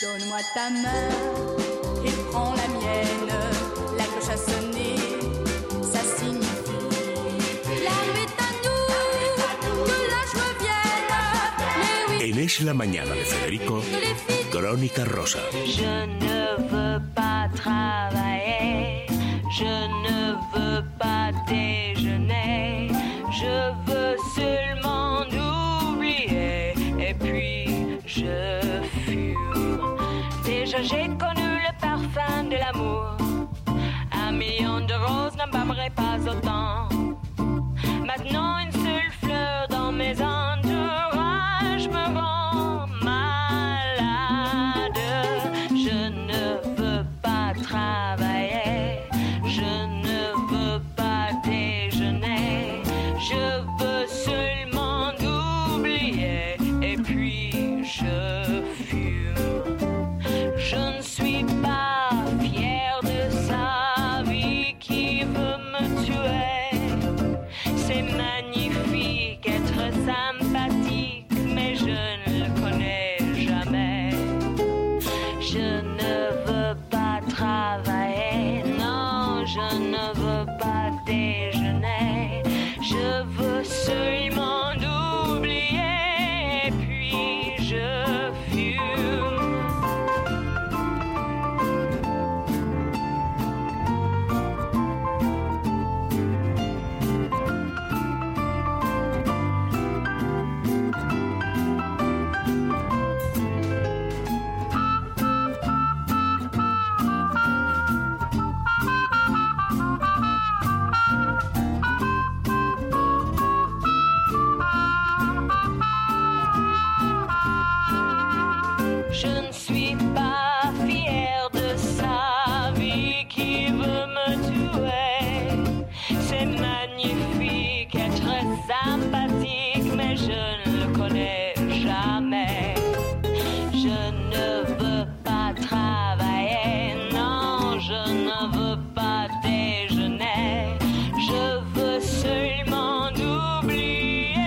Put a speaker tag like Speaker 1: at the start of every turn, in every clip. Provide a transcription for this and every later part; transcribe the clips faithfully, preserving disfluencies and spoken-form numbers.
Speaker 1: Donne-moi ta main et prends la mienne. La cloche a sonné, ça signifie l'âme est à nous, que la joie vienne. Mais oui,
Speaker 2: En Es la Mañana de Federico, Crónica Rosa.
Speaker 3: Je ne veux pas travailler, je ne veux pas déjeuner, je veux seulement oublier et puis je fume. Déjà j'ai connu le parfum de l'amour, un million de roses ne m'aimerait pas autant. Maintenant une seule fleur dans mes entourages me rend malade. Je ne veux pas travailler, je ne veux pas déjeuner, je veux seulement oublier et puis je fume. Je ne suis pas fière de sa vie qui veut me tuer. C'est magnifique être sympathique, mais je ne le connais jamais. Je ne veux pas travailler, non, je ne veux pas déjeuner. Je veux seulement oublier, puis je fume. Je ne suis pas fière de sa vie qui veut me tuer. C'est magnifique être sympathique, mais je ne le connais jamais. Je ne veux pas travailler, non, je ne veux pas déjeuner. Je veux seulement oublier.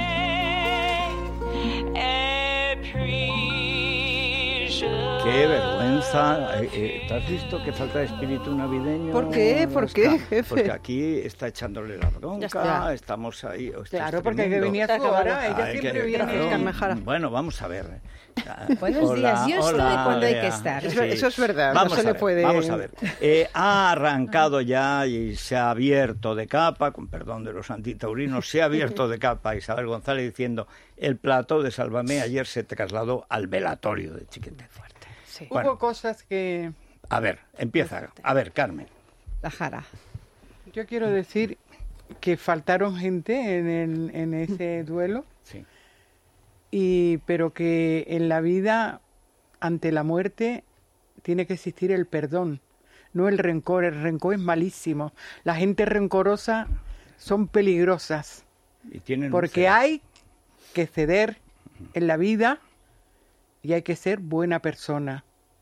Speaker 3: Et puis je...
Speaker 4: Qué vergüenza. Eh, eh, ¿Te has visto que falta de espíritu navideño?
Speaker 5: ¿Por qué? ¿Por qué,
Speaker 4: Está-
Speaker 5: jefe?
Speaker 4: Porque aquí está echándole la bronca,
Speaker 5: está.
Speaker 4: estamos ahí. o esto
Speaker 5: Claro,
Speaker 4: es
Speaker 5: porque que
Speaker 4: tremendo.
Speaker 5: venía su hora, ella
Speaker 4: Hay
Speaker 5: siempre
Speaker 4: que-
Speaker 5: viene
Speaker 4: claro.
Speaker 5: escarmejada.
Speaker 4: Bueno, vamos a ver.
Speaker 6: Buenos
Speaker 4: Hola,
Speaker 6: días, yo estoy
Speaker 4: hola,
Speaker 6: cuando hay que
Speaker 4: Bea.
Speaker 6: estar.
Speaker 5: Eso- eso es verdad, no
Speaker 4: Vamos
Speaker 5: se
Speaker 4: a
Speaker 5: le
Speaker 4: ver,
Speaker 5: puede-
Speaker 4: Vamos a ver. Eh, ha arrancado ya y se ha abierto de capa, con perdón de los antitaurinos, se ha abierto de capa Isabel González diciendo el plató de Sálvame ayer se trasladó al velatorio de Chiquete.
Speaker 5: Sí.
Speaker 4: Bueno.
Speaker 5: Hubo cosas que...
Speaker 4: A ver, empieza. A ver, Carmen.
Speaker 6: La jara.
Speaker 5: Yo quiero decir que faltaron gente en, el, en ese duelo,
Speaker 4: Sí.
Speaker 5: y pero que en la vida, ante la muerte, tiene que existir el perdón, no el rencor. El rencor es malísimo. La gente rencorosa son peligrosas,
Speaker 4: Y tienen un
Speaker 5: porque
Speaker 4: cero.
Speaker 5: hay que ceder en la vida y hay que ser buena persona.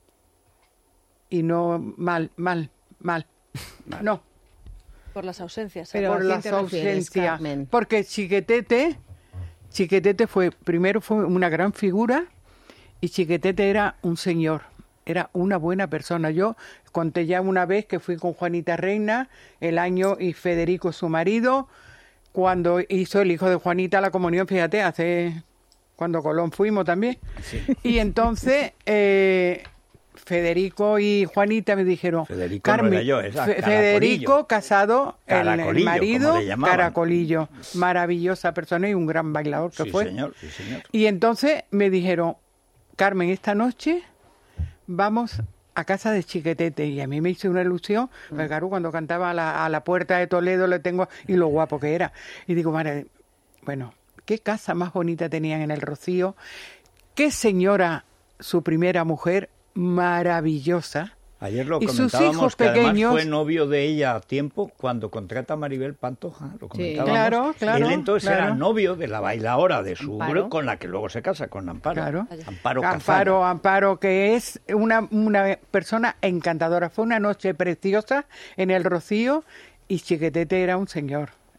Speaker 5: Y no mal, mal, mal.
Speaker 4: Mal.
Speaker 5: No.
Speaker 7: Por las ausencias.
Speaker 6: Pero
Speaker 5: Por
Speaker 6: ¿a quién
Speaker 5: las
Speaker 6: te refieres,
Speaker 5: ausencias.
Speaker 6: Carmen?
Speaker 5: Porque Chiquetete, Chiquetete fue, primero fue una gran figura, y Chiquetete era un señor, era una buena persona. Yo conté ya una vez que fui con Juanita Reina, el año, y Federico, su marido, cuando hizo el hijo de Juanita la comunión, fíjate, hace, cuando Colón fuimos también.
Speaker 4: Sí.
Speaker 5: Y entonces... Eh, Federico y Juanita me dijeron,
Speaker 4: Federico
Speaker 5: Carmen,
Speaker 4: no era yo, era
Speaker 5: Fe-
Speaker 4: Caracolillo.
Speaker 5: Federico casado, el- el,
Speaker 4: Caracolillo,
Speaker 5: marido,
Speaker 4: como le llamaban.
Speaker 5: Caracolillo, maravillosa persona y un gran bailador que
Speaker 4: Sí,
Speaker 5: fue.
Speaker 4: señor, sí, señor.
Speaker 5: Y entonces me dijeron, Carmen, esta noche vamos a casa de Chiquetete. Y a mí me hizo una ilusión, porque claro, cuando cantaba a la, a la puerta de Toledo le tengo, y lo guapo que era. Y digo, madre, bueno, qué casa más bonita tenían en el Rocío, qué señora, su primera mujer, maravillosa.
Speaker 4: Ayer lo
Speaker 5: Y sus
Speaker 4: comentábamos,
Speaker 5: hijos
Speaker 4: que además
Speaker 5: pequeños-
Speaker 4: fue novio de ella a tiempo cuando contrata a Maribel Pantoja, lo comentábamos.
Speaker 5: Claro, claro,
Speaker 4: Él entonces
Speaker 5: claro.
Speaker 4: era novio de la bailaora de su
Speaker 6: Amparo.
Speaker 4: grupo, con la que luego se casa, con Amparo.
Speaker 5: Claro.
Speaker 4: Amparo
Speaker 5: Amparo,
Speaker 4: Cazalla.
Speaker 5: Amparo, que es una, una persona encantadora. Fue una noche preciosa en el Rocío, y Chiquetete era un señor.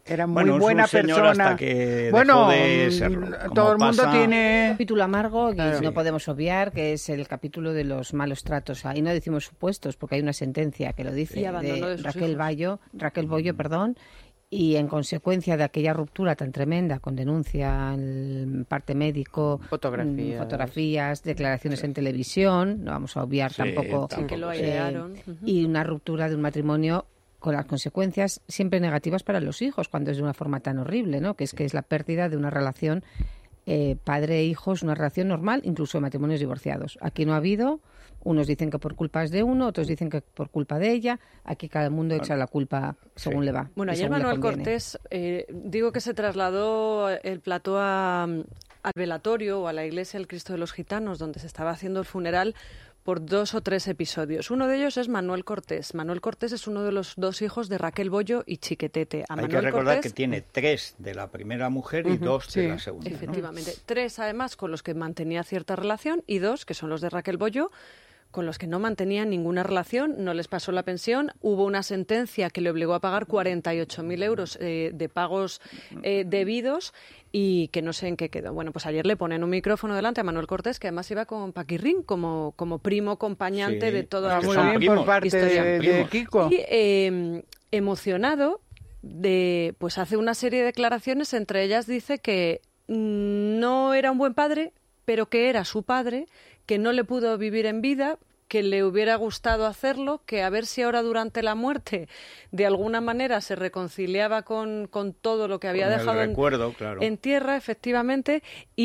Speaker 5: Era muy
Speaker 4: Bueno, es
Speaker 5: buena
Speaker 4: un señor
Speaker 5: persona.
Speaker 4: hasta que
Speaker 5: bueno,
Speaker 4: dejó de serlo, como
Speaker 5: todo el mundo
Speaker 4: pasa-
Speaker 5: tiene...
Speaker 6: Capítulo amargo que
Speaker 5: Claro.
Speaker 6: no podemos obviar, que es el capítulo de los malos tratos. Ahí no decimos supuestos, porque hay una sentencia que lo dice
Speaker 7: Y abandono
Speaker 6: de
Speaker 7: de sus
Speaker 6: Raquel
Speaker 7: hijos.
Speaker 6: Bayo, Raquel Bollo, perdón, y en consecuencia de aquella ruptura tan tremenda, con denuncia en parte médico,
Speaker 8: Fotografías.
Speaker 6: mm, fotografías, declaraciones en televisión, no vamos a obviar
Speaker 4: Sí,
Speaker 6: tampoco,
Speaker 4: tampoco.
Speaker 7: Que lo
Speaker 6: eh,
Speaker 7: airearon. Ujú.
Speaker 6: y una ruptura de un matrimonio con las consecuencias siempre negativas para los hijos, cuando es de una forma tan horrible, ¿no? Que es que es la pérdida de una relación eh, padre-hijo, es una relación normal, incluso de matrimonios divorciados. Aquí no ha habido, unos dicen que por culpa es de uno, otros dicen que por culpa de ella, aquí cada mundo echa la culpa según
Speaker 4: Sí.
Speaker 6: le va.
Speaker 7: Bueno,
Speaker 6: y
Speaker 7: ayer
Speaker 6: según le
Speaker 7: Manuel
Speaker 6: conviene.
Speaker 7: Cortés, eh, digo que se trasladó el plató a- al velatorio o a la iglesia del Cristo de los Gitanos, donde se estaba haciendo el funeral, por dos o tres episodios. Uno de ellos es Manuel Cortés. Manuel Cortés es uno de los dos hijos de Raquel Bollo y Chiquetete. A
Speaker 4: Hay
Speaker 7: Manuel
Speaker 4: que recordar
Speaker 7: Cortés,
Speaker 4: que tiene tres de la primera mujer y dos de
Speaker 5: Sí.
Speaker 4: la segunda. ¿no?
Speaker 7: efectivamente, tres además con los que mantenía cierta relación y dos, que son los de Raquel Bollo, con los que no mantenía ninguna relación, no les pasó la pensión, hubo una sentencia que le obligó a pagar cuarenta y ocho mil euros eh, de pagos eh, debidos y que no sé en qué quedó. Bueno, pues ayer le ponen un micrófono delante a Manuel Cortés, que además iba con Paquirrín como, como primo acompañante
Speaker 4: Sí,
Speaker 7: de todas
Speaker 5: Está
Speaker 4: que
Speaker 5: muy
Speaker 4: son
Speaker 5: bien
Speaker 7: esa
Speaker 5: por
Speaker 4: primos.
Speaker 5: parte
Speaker 7: historia.
Speaker 5: de, de
Speaker 4: Primos.
Speaker 5: Kiko.
Speaker 7: y eh, emocionado, de, pues hace una serie de declaraciones, entre ellas dice que mm, no era un buen padre, pero que era su padre, que no le pudo vivir en vida, que le hubiera gustado hacerlo, que a ver si ahora durante la muerte de alguna manera se reconciliaba con, con todo lo que había
Speaker 4: Con el
Speaker 7: dejado en,
Speaker 4: recuerdo, claro.
Speaker 7: en tierra, efectivamente,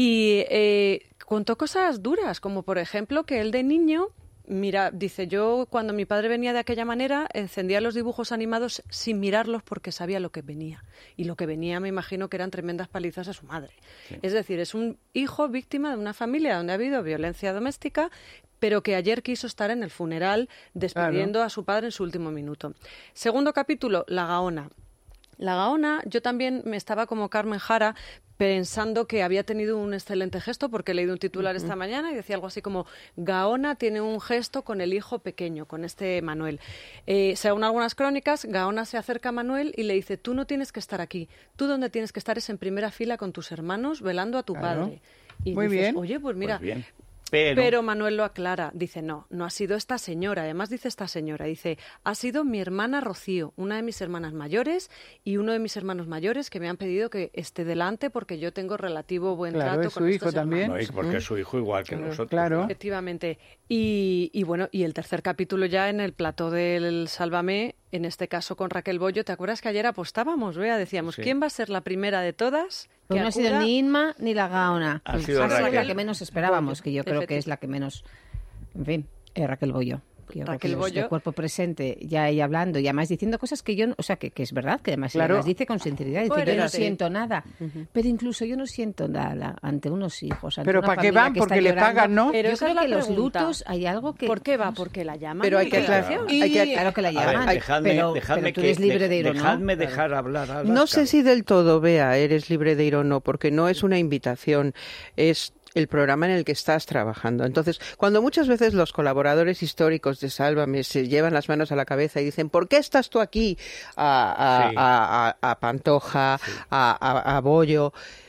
Speaker 7: y eh, contó cosas duras, como por ejemplo que él de niño, mira, dice, yo cuando mi padre venía de aquella manera encendía los dibujos animados sin mirarlos porque sabía lo que venía. Y lo que venía me imagino que eran tremendas palizas a su madre. Es decir, es un hijo víctima de una familia donde ha habido violencia doméstica, pero que ayer quiso estar en el funeral despidiendo a su padre en su último minuto. Segundo capítulo, La Gaona. La Gaona, yo también me estaba como Carmen Jara pensando que había tenido un excelente gesto, porque he leído un titular esta mañana y decía algo así como Gaona tiene un gesto con el hijo pequeño, con este Manuel. Eh, según algunas crónicas, Gaona se acerca a Manuel y le dice, tú no tienes que estar aquí, tú donde tienes que estar es en primera fila con tus hermanos velando a tu
Speaker 5: Claro.
Speaker 7: padre. Y
Speaker 5: Muy
Speaker 7: dices,
Speaker 5: bien.
Speaker 7: oye, pues mira,
Speaker 4: Pues bien. Pero,
Speaker 7: pero Manuel lo aclara, dice, no, no ha sido esta señora, además dice esta señora, dice, ha sido mi hermana Rocío, una de mis hermanas mayores y uno de mis hermanos mayores que me han pedido que esté delante porque yo tengo relativo buen
Speaker 5: Claro,
Speaker 7: trato
Speaker 5: es
Speaker 7: con
Speaker 5: su
Speaker 7: estos
Speaker 5: hijo también.
Speaker 4: no, y porque es su hijo igual que nosotros.
Speaker 5: Claro.
Speaker 7: Efectivamente. Y, y bueno, y el tercer capítulo ya en el plató del Sálvame, en este caso con Raquel Bollo, ¿te acuerdas que ayer apostábamos, Bea? Decíamos,
Speaker 4: Sí.
Speaker 7: ¿quién va a ser la primera de todas?
Speaker 6: Pues
Speaker 7: que
Speaker 6: no ha sido
Speaker 7: acuda?
Speaker 6: ni Inma ni la Gaona.
Speaker 4: Ha sido
Speaker 6: la
Speaker 4: Raquel.
Speaker 6: que menos esperábamos, que yo creo que
Speaker 7: Efectivamente.
Speaker 6: es la que menos... En fin, eh, Raquel Bollo. que yo creo
Speaker 7: Raquel
Speaker 6: que es
Speaker 7: Bollo.
Speaker 6: de cuerpo presente, ya ella hablando y además diciendo cosas que yo, no- o sea, que, que es verdad, que además
Speaker 5: Claro.
Speaker 6: ella las dice con sinceridad, dice, yo no
Speaker 7: Coherente.
Speaker 6: siento nada, pero incluso yo no siento nada ante unos hijos, ante
Speaker 5: Pero
Speaker 6: una
Speaker 5: ¿para qué
Speaker 6: familia
Speaker 5: van?
Speaker 6: que
Speaker 5: Porque
Speaker 6: está
Speaker 5: le
Speaker 6: llorando.
Speaker 5: pagan, ¿no?
Speaker 7: Pero
Speaker 6: Yo
Speaker 7: esa
Speaker 6: creo
Speaker 7: es la
Speaker 6: que los
Speaker 7: pregunta.
Speaker 6: lutos hay algo que...
Speaker 7: ¿Por qué va? Porque la llaman.
Speaker 8: Pero hay que
Speaker 7: Claro.
Speaker 8: aclarar.
Speaker 5: Y-
Speaker 8: Hay que ac-
Speaker 6: Claro que la
Speaker 4: A ver,
Speaker 6: llaman,
Speaker 4: dejadme,
Speaker 6: pero,
Speaker 4: dejadme
Speaker 6: pero tú
Speaker 4: que-
Speaker 6: eres libre de ir o no.
Speaker 4: dejadme
Speaker 6: Claro.
Speaker 4: dejar hablar a
Speaker 8: No sé
Speaker 4: Lascar.
Speaker 8: si del todo, Bea, eres libre de ir o no, porque no es una invitación, es el programa en el que estás trabajando. Entonces, cuando muchas veces los colaboradores históricos de Sálvame se llevan las manos a la cabeza y dicen, ¿por qué estás tú aquí? A, a,
Speaker 4: Sí.
Speaker 8: a- a- a Pantoja, a, a- a Bollo.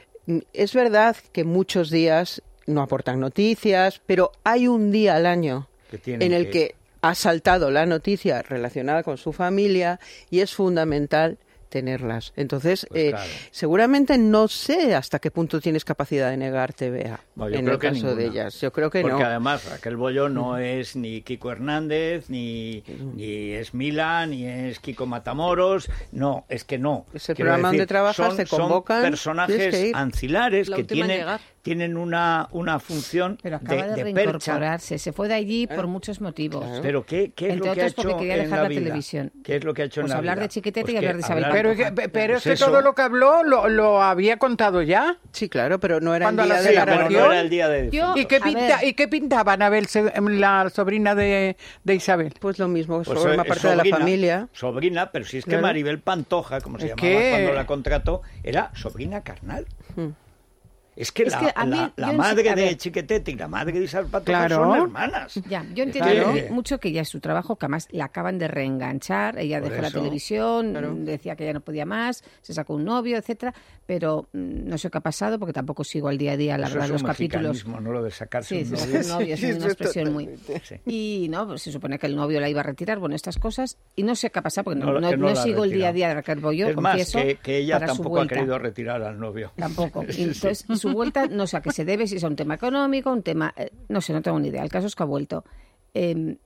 Speaker 8: Es verdad que muchos días no aportan noticias, pero hay un día al año
Speaker 4: Que tienen
Speaker 8: en el
Speaker 4: que-
Speaker 8: que ha saltado la noticia relacionada con su familia y es fundamental tenerlas. Entonces,
Speaker 4: Pues
Speaker 8: eh,
Speaker 4: claro.
Speaker 8: seguramente no sé hasta qué punto tienes capacidad de negarte, Bea,
Speaker 4: No, yo
Speaker 8: en
Speaker 4: creo
Speaker 8: el
Speaker 4: que
Speaker 8: caso de
Speaker 4: ninguna.
Speaker 8: ellas. Yo creo que
Speaker 4: Porque
Speaker 8: no.
Speaker 4: además Raquel Bollo no es ni Kiko Hernández, ni, ni es Mila, ni es Kiko Matamoros. No, es que no.
Speaker 8: Es el
Speaker 4: Quiero
Speaker 8: programa donde
Speaker 4: decir,
Speaker 8: trabajas,
Speaker 4: son-
Speaker 8: te convocan,
Speaker 4: Son
Speaker 8: tienes que
Speaker 4: personajes
Speaker 8: ir.
Speaker 4: ancilares
Speaker 7: La
Speaker 4: que
Speaker 7: última en
Speaker 4: tienen,
Speaker 7: llegar.
Speaker 4: tienen una, una función
Speaker 6: Pero acaba de,
Speaker 4: de, de percha.
Speaker 6: reincorporarse, se fue de allí por muchos motivos.
Speaker 4: Pero ¿qué, qué es
Speaker 6: Entre
Speaker 4: lo que ha
Speaker 6: otros porque
Speaker 4: hecho
Speaker 6: quería
Speaker 4: en
Speaker 6: dejar
Speaker 4: la
Speaker 6: la
Speaker 4: vida?
Speaker 6: televisión.
Speaker 4: ¿Qué es lo que ha hecho
Speaker 6: Pues
Speaker 4: en la
Speaker 6: hablar
Speaker 4: vida?
Speaker 6: de Chiquetete
Speaker 4: Pues
Speaker 6: y
Speaker 4: que
Speaker 6: hablar de Isabel
Speaker 4: hablar-
Speaker 5: Pero,
Speaker 6: Pantoja.
Speaker 5: es que- pero es
Speaker 4: Pues
Speaker 5: que
Speaker 4: eso.
Speaker 5: todo lo que habló lo, lo había contado ya.
Speaker 8: Sí, claro, pero no era el
Speaker 5: Cuando
Speaker 8: día
Speaker 5: la
Speaker 8: de
Speaker 4: Sí,
Speaker 8: la
Speaker 4: pero no
Speaker 5: separación-
Speaker 4: era el día de
Speaker 6: Yo-
Speaker 5: ¿Y qué,
Speaker 6: A
Speaker 5: pinta,
Speaker 6: ver.
Speaker 5: ¿Y qué pintaba Anabel, se- la sobrina de, de Isabel?
Speaker 8: Pues lo mismo,
Speaker 4: Pues,
Speaker 8: forma
Speaker 4: eh,
Speaker 8: parte de la
Speaker 4: sobrina,
Speaker 8: familia.
Speaker 4: Sobrina, pero si es que
Speaker 8: Claro.
Speaker 4: Maribel Pantoja, como se
Speaker 5: Es
Speaker 4: llamaba
Speaker 5: que-
Speaker 4: cuando la contrató, era sobrina carnal. Es que,
Speaker 6: Es
Speaker 4: la,
Speaker 6: que a mí-
Speaker 4: la, la
Speaker 6: yo en-
Speaker 4: madre
Speaker 6: a
Speaker 4: de
Speaker 6: ver.
Speaker 4: Chiquetete y la madre de Isabel Pantoja
Speaker 5: Claro.
Speaker 4: son hermanas.
Speaker 6: Ya, yo entiendo
Speaker 4: Claro.
Speaker 6: que- mucho que ya es su trabajo, que además la acaban de reenganchar, ella
Speaker 4: Por
Speaker 6: dejó la
Speaker 4: eso.
Speaker 6: televisión,
Speaker 8: Claro.
Speaker 6: decía que ya no podía más, se sacó un novio, etcétera, pero mm, no sé qué ha pasado porque tampoco sigo al día a día, la
Speaker 4: Eso
Speaker 6: verdad,
Speaker 4: es
Speaker 6: los
Speaker 4: un
Speaker 6: capítulos.
Speaker 4: mexicanismo, ¿no? Lo de sacarse
Speaker 6: Sí,
Speaker 4: un
Speaker 6: se
Speaker 4: novio.
Speaker 6: sacó un novio, es
Speaker 8: Sí,
Speaker 6: una
Speaker 8: eso
Speaker 6: expresión muy...
Speaker 4: Sí.
Speaker 6: Y no, pues se supone que el novio la iba a retirar, bueno, estas cosas, y no sé qué ha pasado porque no,
Speaker 4: No,
Speaker 6: no,
Speaker 4: que no
Speaker 6: no
Speaker 4: la ha
Speaker 6: sigo el día a
Speaker 4: retirado.
Speaker 6: día de Raquel Boyo,
Speaker 4: Es más,
Speaker 6: confieso,
Speaker 4: que, que ella
Speaker 6: para su
Speaker 4: tampoco ha
Speaker 6: vuelta.
Speaker 4: querido retirar al novio.
Speaker 6: Tampoco.
Speaker 4: Sí,
Speaker 6: Y
Speaker 4: sí.
Speaker 6: entonces, su vuelta, no sé a qué se debe, si es a un tema económico, un tema... eh, no sé, no tengo ni idea. El caso es que ha vuelto. Eh,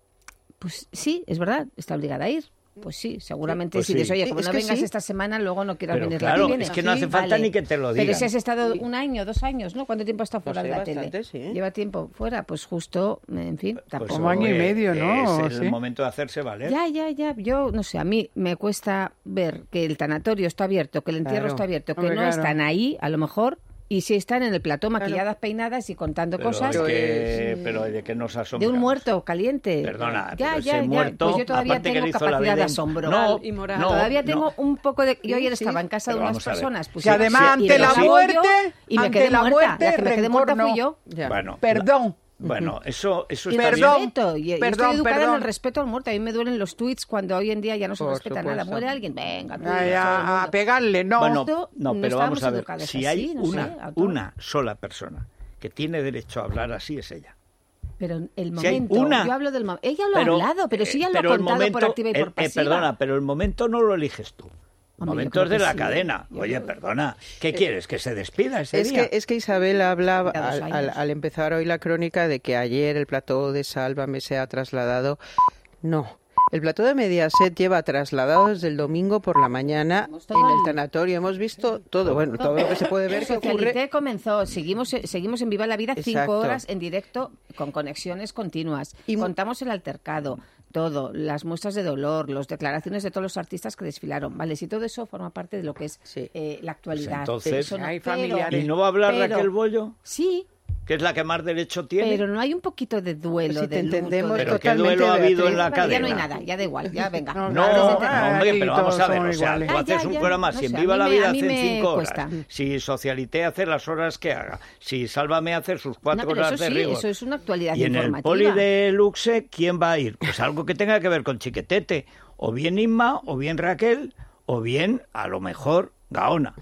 Speaker 6: pues sí, es verdad, está obligada a ir. Pues sí, seguramente
Speaker 4: Pues
Speaker 6: si
Speaker 4: sí.
Speaker 6: dices, oye,
Speaker 8: Sí,
Speaker 6: como
Speaker 8: es
Speaker 6: no
Speaker 8: que
Speaker 6: vengas
Speaker 8: sí.
Speaker 6: esta semana, luego no quieras
Speaker 4: Pero
Speaker 6: venir
Speaker 4: claro,
Speaker 6: la que viene.
Speaker 4: es que no hace falta
Speaker 6: vale.
Speaker 4: ni que te lo
Speaker 6: Pero
Speaker 4: digan.
Speaker 6: si has estado un año, dos años, ¿no? ¿Cuánto tiempo has estado fuera
Speaker 8: sé,
Speaker 6: de la
Speaker 8: bastante,
Speaker 6: tele?
Speaker 8: sí.
Speaker 6: Lleva tiempo fuera, pues justo, en fin,
Speaker 4: Pues,
Speaker 6: tampoco...
Speaker 5: Como año y
Speaker 4: oye,
Speaker 5: medio, ¿no?
Speaker 4: Es el
Speaker 5: Sí.
Speaker 4: momento de hacerse valer.
Speaker 6: Ya, ya, ya. Yo, no sé, a mí me cuesta ver que el tanatorio está abierto, que el entierro
Speaker 8: Claro.
Speaker 6: está abierto, que
Speaker 5: Hombre,
Speaker 6: no
Speaker 5: claro.
Speaker 6: están ahí, a lo mejor, y sí están en el plató maquilladas, peinadas y contando
Speaker 4: Pero,
Speaker 6: cosas
Speaker 4: es
Speaker 8: Pero
Speaker 4: que,
Speaker 8: es-
Speaker 4: pero de que nos asombramos.
Speaker 6: de un muerto caliente.
Speaker 4: Perdona,
Speaker 6: ya,
Speaker 4: pero
Speaker 6: ya,
Speaker 4: ese
Speaker 6: ya.
Speaker 4: muerto,
Speaker 6: Pues yo todavía
Speaker 4: aparte que
Speaker 6: tengo
Speaker 4: le hizo la
Speaker 6: capacidad
Speaker 4: vida
Speaker 6: de
Speaker 4: en-
Speaker 6: asombro.
Speaker 4: No,
Speaker 7: y moral.
Speaker 4: no,
Speaker 6: todavía
Speaker 4: no.
Speaker 6: tengo un poco de... Yo ayer
Speaker 8: Sí,
Speaker 6: estaba en casa de
Speaker 4: pero
Speaker 6: unas
Speaker 4: vamos a ver.
Speaker 6: personas. Pues,
Speaker 5: Y además,
Speaker 6: y
Speaker 5: ante
Speaker 6: me
Speaker 5: la
Speaker 6: acabo
Speaker 5: muerte,
Speaker 6: yo y me
Speaker 5: ante
Speaker 6: quedé
Speaker 5: la
Speaker 6: muerta.
Speaker 5: muerte,
Speaker 6: La que me quedé muerta
Speaker 5: rencor
Speaker 6: fui
Speaker 5: no.
Speaker 6: yo.
Speaker 8: Ya.
Speaker 4: Bueno,
Speaker 5: Perdón.
Speaker 4: bueno, eso, eso
Speaker 6: Y
Speaker 4: está
Speaker 6: el
Speaker 4: bien.
Speaker 5: Perdón,
Speaker 6: respeto. Y, y
Speaker 5: perdón,
Speaker 6: estoy educada en
Speaker 5: perdón.
Speaker 6: el respeto al muerto. A mí me duelen los tweets cuando hoy en día ya no se
Speaker 8: Por
Speaker 6: respeta nada.
Speaker 8: supuesto.
Speaker 6: Muere alguien, venga, tú,
Speaker 5: Ay,
Speaker 6: todo el
Speaker 5: a, a
Speaker 6: mundo.
Speaker 5: pegarle, no.
Speaker 4: Bueno,
Speaker 6: Esto
Speaker 4: no,
Speaker 6: no
Speaker 4: pero vamos
Speaker 6: estábamos
Speaker 4: a ver,
Speaker 6: educados
Speaker 4: si
Speaker 6: así,
Speaker 4: hay
Speaker 6: no sé,
Speaker 4: una,
Speaker 6: a todo.
Speaker 4: una sola persona que tiene derecho a hablar así es ella.
Speaker 6: Pero el
Speaker 4: Si hay
Speaker 6: momento,
Speaker 4: una-
Speaker 6: yo hablo del momento. Ella lo
Speaker 4: Pero,
Speaker 6: ha hablado, pero sí
Speaker 4: eh,
Speaker 6: ya lo
Speaker 4: pero
Speaker 6: ha
Speaker 4: el
Speaker 6: contado
Speaker 4: momento,
Speaker 6: por activa y por
Speaker 4: eh, eh,
Speaker 6: pasiva.
Speaker 4: perdona, pero el momento no lo eliges tú. El
Speaker 6: Hombre, yo
Speaker 4: momento
Speaker 6: creo
Speaker 4: es de
Speaker 6: que
Speaker 4: la
Speaker 6: sí.
Speaker 4: cadena.
Speaker 6: Yo
Speaker 4: Oye,
Speaker 6: creo-
Speaker 4: perdona, ¿qué quieres? ¿Que se despida ese
Speaker 8: Es
Speaker 4: día?
Speaker 8: que, es que Isabel hablaba
Speaker 6: Ya dos
Speaker 8: al, al-
Speaker 6: años.
Speaker 8: al empezar hoy la crónica de que ayer el plató de Sálvame se ha trasladado. No. El plató de Mediaset lleva trasladado desde el domingo por la mañana
Speaker 6: Hemos todo
Speaker 8: en el
Speaker 6: el-
Speaker 8: tanatorio. Hemos visto todo, bueno, todo lo que se puede ver que ocurre.
Speaker 6: Socialité comenzó, seguimos, seguimos en Viva la Vida cinco
Speaker 8: Exacto.
Speaker 6: horas en directo con conexiones continuas.
Speaker 8: Y-
Speaker 6: Contamos el altercado, todo, las muestras de dolor, las declaraciones de todos los artistas que desfilaron. Vale, si todo eso forma parte de lo que es
Speaker 8: Sí.
Speaker 6: eh, la actualidad.
Speaker 4: Entonces,
Speaker 6: Eso no-
Speaker 5: hay
Speaker 6: pero-
Speaker 5: familiares.
Speaker 4: ¿Y no va a hablar
Speaker 6: pero-
Speaker 4: Raquel Bollo?
Speaker 6: Sí,
Speaker 4: Que es la que más derecho tiene.
Speaker 6: pero no hay un poquito de duelo,
Speaker 8: Sí, te
Speaker 6: de luto,
Speaker 8: entendemos
Speaker 6: de-
Speaker 4: Pero ¿qué
Speaker 8: totalmente,
Speaker 4: duelo ha habido
Speaker 8: Beatriz.
Speaker 4: en la
Speaker 6: Vale, ya no hay
Speaker 4: cadena?
Speaker 6: nada, ya da igual, ya venga.
Speaker 5: No,
Speaker 4: No,
Speaker 5: Claro,
Speaker 4: no,
Speaker 5: ah,
Speaker 4: hombre,
Speaker 5: aquí
Speaker 4: pero vamos
Speaker 5: todos
Speaker 4: a ver,
Speaker 5: somos
Speaker 4: o sea,
Speaker 5: iguales.
Speaker 4: tú
Speaker 6: Ya,
Speaker 4: haces
Speaker 6: ya,
Speaker 4: un
Speaker 6: ya,
Speaker 4: programa,
Speaker 6: no
Speaker 4: si en
Speaker 6: sé, a
Speaker 4: Viva
Speaker 6: mí
Speaker 4: la
Speaker 6: me-
Speaker 4: Vida
Speaker 6: a mí
Speaker 4: hacen
Speaker 6: me
Speaker 4: cinco horas,
Speaker 6: cuesta.
Speaker 4: si Socialité hace las horas que haga, si Sálvame hace sus cuatro
Speaker 6: No, pero
Speaker 4: horas
Speaker 6: eso
Speaker 4: de
Speaker 6: sí,
Speaker 4: rigor,
Speaker 6: eso es una actualidad
Speaker 4: y en el
Speaker 6: informativa.
Speaker 4: poli de Luxe, ¿quién va a ir? Pues algo que tenga que ver con Chiquetete, o bien Inma, o bien Raquel, o bien, a lo mejor, Gaona.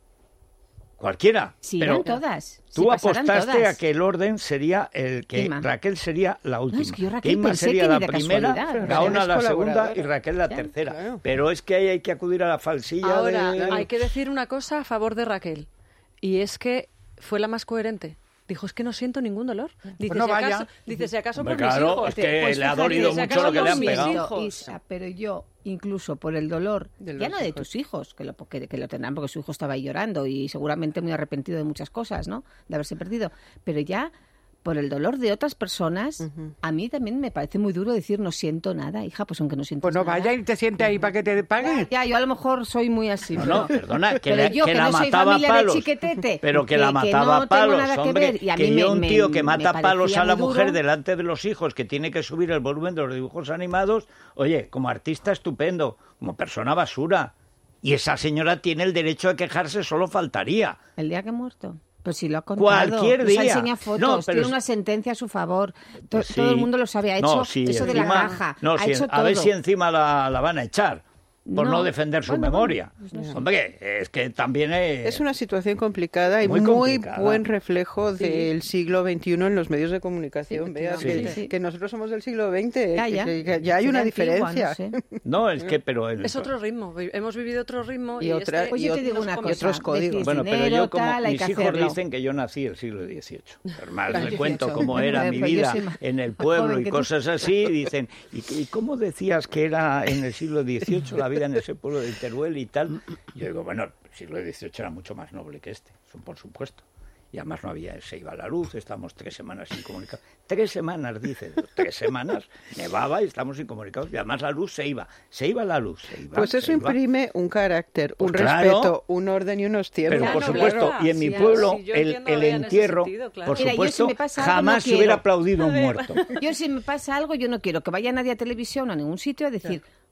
Speaker 4: Cualquiera.
Speaker 6: Sí,
Speaker 4: pero
Speaker 6: eran todas.
Speaker 4: tú
Speaker 6: Sí, pasarán
Speaker 4: apostaste
Speaker 6: todas.
Speaker 4: a que el orden sería el que
Speaker 6: Inma.
Speaker 4: Raquel sería la última.
Speaker 6: es que yo
Speaker 4: que
Speaker 6: Raquel
Speaker 4: Inma
Speaker 6: pensé
Speaker 4: sería
Speaker 6: que ni
Speaker 4: la
Speaker 6: de
Speaker 4: primera,
Speaker 6: casualidad.
Speaker 4: Gaona
Speaker 8: Es
Speaker 4: la segunda
Speaker 8: colaboradora.
Speaker 4: y Raquel la
Speaker 6: Ya,
Speaker 4: tercera.
Speaker 8: claro.
Speaker 4: Pero es que ahí hay que acudir a la falsilla
Speaker 7: Ahora,
Speaker 4: de...
Speaker 7: hay que decir una cosa a favor de Raquel. Y es que fue la más coherente. Dijo, es que no siento ningún dolor. Dice,
Speaker 5: no
Speaker 7: si
Speaker 5: vaya.
Speaker 7: acaso, dice, si acaso
Speaker 4: Hombre,
Speaker 7: por mis
Speaker 4: claro,
Speaker 7: hijos.
Speaker 4: es que
Speaker 6: Pues
Speaker 4: le ha
Speaker 6: fíjate,
Speaker 4: dolido
Speaker 7: si
Speaker 4: mucho
Speaker 7: acaso
Speaker 4: lo que le han
Speaker 7: por mis
Speaker 4: pegado.
Speaker 7: hijos.
Speaker 6: Isa, pero yo, incluso por el dolor,
Speaker 8: De
Speaker 6: ya
Speaker 8: los
Speaker 6: no de
Speaker 8: hijos.
Speaker 6: tus hijos, que lo, que, que lo tendrán porque su hijo estaba ahí llorando y seguramente muy arrepentido de muchas cosas, ¿no? De haberse perdido. Pero ya por el dolor de otras personas, a mí también me parece muy duro decir no siento nada, hija, pues aunque no siento
Speaker 5: Pues no
Speaker 6: nada.
Speaker 5: vaya y te siente ahí para que te paguen.
Speaker 6: Ya, yo a lo mejor soy muy así.
Speaker 4: No,
Speaker 6: pero-
Speaker 4: no, perdona, que,
Speaker 6: pero
Speaker 4: la,
Speaker 6: yo
Speaker 4: que
Speaker 6: que
Speaker 4: la
Speaker 6: no soy
Speaker 4: mataba a
Speaker 6: familia de
Speaker 4: palos.
Speaker 6: Chiquetete,
Speaker 4: Pero que,
Speaker 6: que-
Speaker 4: la
Speaker 6: que
Speaker 4: mataba
Speaker 6: no
Speaker 4: a
Speaker 6: tengo
Speaker 4: palos,
Speaker 6: nada que
Speaker 4: hombre.
Speaker 6: ver, y a
Speaker 4: que
Speaker 6: mí me-
Speaker 4: yo un
Speaker 6: me-
Speaker 4: tío que
Speaker 6: me
Speaker 4: mata a palos
Speaker 6: parecía
Speaker 4: a la
Speaker 6: muy
Speaker 4: mujer
Speaker 6: duro.
Speaker 4: delante de los hijos, que tiene que subir el volumen de los dibujos animados, oye, como artista estupendo, como persona basura. Y esa señora tiene el derecho a quejarse, solo faltaría.
Speaker 6: El día que ha muerto. Pues sí, lo ha contado.
Speaker 4: Cualquier
Speaker 6: Nos
Speaker 4: día.
Speaker 6: ha enseñado fotos,
Speaker 4: No, pero
Speaker 6: tiene
Speaker 4: es-
Speaker 6: una sentencia a su favor. To-
Speaker 4: Pues sí.
Speaker 6: Todo el mundo lo sabe. Ha hecho
Speaker 4: No, si
Speaker 6: eso de la
Speaker 4: encima-
Speaker 6: caja.
Speaker 4: no,
Speaker 6: ha
Speaker 4: si-
Speaker 6: hecho
Speaker 4: a ver
Speaker 6: todo.
Speaker 4: si encima la, la van a echar. Por no,
Speaker 6: No.
Speaker 4: defender su
Speaker 6: Bueno,
Speaker 4: memoria.
Speaker 6: bueno, pues no sé.
Speaker 4: Hombre, es que también es...
Speaker 8: Es una situación complicada y
Speaker 4: Muy
Speaker 8: muy,
Speaker 4: complicada.
Speaker 8: buen reflejo del siglo veintiuno en los medios de comunicación.
Speaker 6: Sí,
Speaker 8: Veas
Speaker 6: efectivamente.
Speaker 8: que,
Speaker 6: Sí.
Speaker 8: que nosotros somos del siglo veinte,
Speaker 6: Ya,
Speaker 8: que-
Speaker 6: ya.
Speaker 8: que- que ya hay
Speaker 6: Sería
Speaker 8: una
Speaker 6: antigua,
Speaker 8: diferencia.
Speaker 6: no sé.
Speaker 4: No, es que, pero... el-
Speaker 7: Es otro ritmo. vi- Hemos vivido otro ritmo.
Speaker 8: Y
Speaker 7: Y,
Speaker 8: otra-
Speaker 7: este
Speaker 6: Pues
Speaker 8: y
Speaker 6: yo te
Speaker 8: otros-
Speaker 6: digo una
Speaker 8: y
Speaker 6: cosa.
Speaker 8: otros códigos.
Speaker 6: decís
Speaker 4: Bueno, pero
Speaker 6: dinero,
Speaker 4: yo como
Speaker 6: tal, hay
Speaker 4: mis
Speaker 6: que
Speaker 4: hijos
Speaker 6: hacerlo.
Speaker 4: dicen que yo nací el siglo dieciocho. Normal,
Speaker 6: El
Speaker 4: les cuento
Speaker 6: dieciocho.
Speaker 4: cómo era mi
Speaker 6: Pues yo
Speaker 4: vida
Speaker 6: soy más-
Speaker 4: en el
Speaker 6: más
Speaker 4: pueblo
Speaker 6: joven
Speaker 4: y
Speaker 6: que tú.
Speaker 4: cosas así. Y dicen, ¿y, y cómo decías que era en el siglo dieciocho la vida en ese pueblo de Teruel y tal? Yo digo, bueno, el siglo dieciocho era mucho más noble que este, eso por supuesto. Y además no había, se iba la luz, estábamos tres semanas sin comunicados. Tres semanas, dice, tres semanas, nevaba y estamos incomunicados. Y además la luz se iba, se iba la luz, se iba.
Speaker 8: Pues
Speaker 4: se
Speaker 8: eso
Speaker 4: iba.
Speaker 8: imprime un carácter,
Speaker 4: Pues
Speaker 8: un
Speaker 4: claro.
Speaker 8: respeto, un orden y unos tiempos.
Speaker 4: Pero
Speaker 7: Ya,
Speaker 4: por
Speaker 7: no,
Speaker 4: supuesto,
Speaker 7: claro.
Speaker 4: y en mi
Speaker 7: Sí,
Speaker 4: pueblo
Speaker 7: sí, yo
Speaker 4: el,
Speaker 7: entiendo
Speaker 4: el
Speaker 7: a Bea en ese
Speaker 4: entierro,
Speaker 7: sentido, claro.
Speaker 4: por
Speaker 6: Mira, yo si
Speaker 4: supuesto,
Speaker 6: me pasa algo,
Speaker 4: jamás
Speaker 6: no
Speaker 4: se hubiera
Speaker 6: quiero.
Speaker 4: aplaudido un muerto.
Speaker 6: Yo si me pasa algo, yo no quiero que vaya nadie a televisión o a ningún sitio a decir,